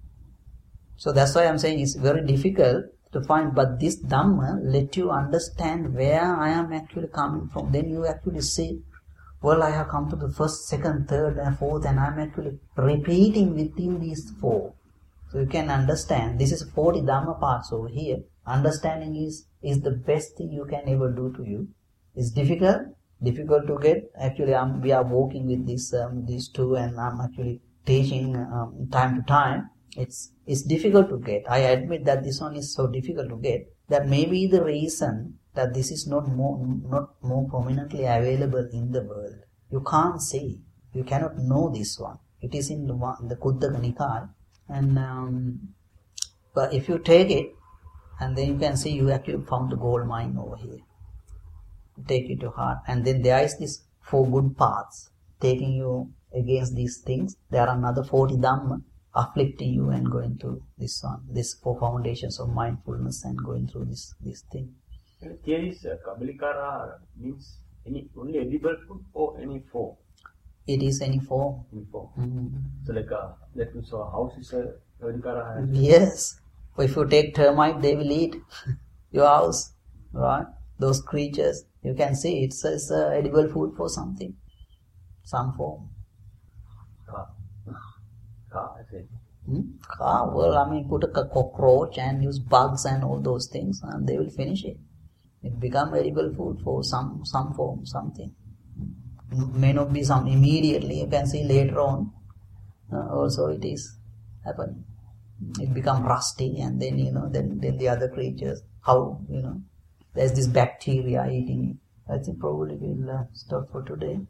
So that's why I'm saying it's very difficult to find, but this Dhamma let you understand where I am actually coming from. Then you actually see, well, I have come to the first, second, third and fourth, and I'm actually repeating within these four. So you can understand, this is forty Dhamma parts over here. Understanding is, is the best thing you can ever do to you. It's difficult, difficult to get. Actually, I'm, we are working with this, um, these two, and I'm actually teaching um, time to time. It's, it's difficult to get. I admit that this one is so difficult to get. That may be the reason that this is not more, not more prominently available in the world. You can't see. You cannot know this one. It is in the, one, the Khuddaka Nikaya. And um, but if you take it, and then you can see you actually found the gold mine over here. Take it to heart, and then there is this four good paths taking you against these things. There are another forty Dhamma uplifting you and going through this one, this four foundations of mindfulness and going through this this thing. Here is uh, Kabilikara means any only edible food or any form. It is any form. Any form. Mm-hmm. So like a, that means a house is a Kabilikara. Yes. If you take termite, they will eat your house, right? Those creatures, you can see it's, it's a edible food for something, some form. Ka. Ka, I said. Hmm? Ah, well, I mean, put a cockroach and use bugs and all those things, and they will finish it. It become edible food for some some form, something. May not be some immediately. You can see later on. Uh, also, it is happening. it become rusty, and then, you know, then, then the other creatures, how, you know, there's this bacteria eating it. I think probably we'll uh, stop for today.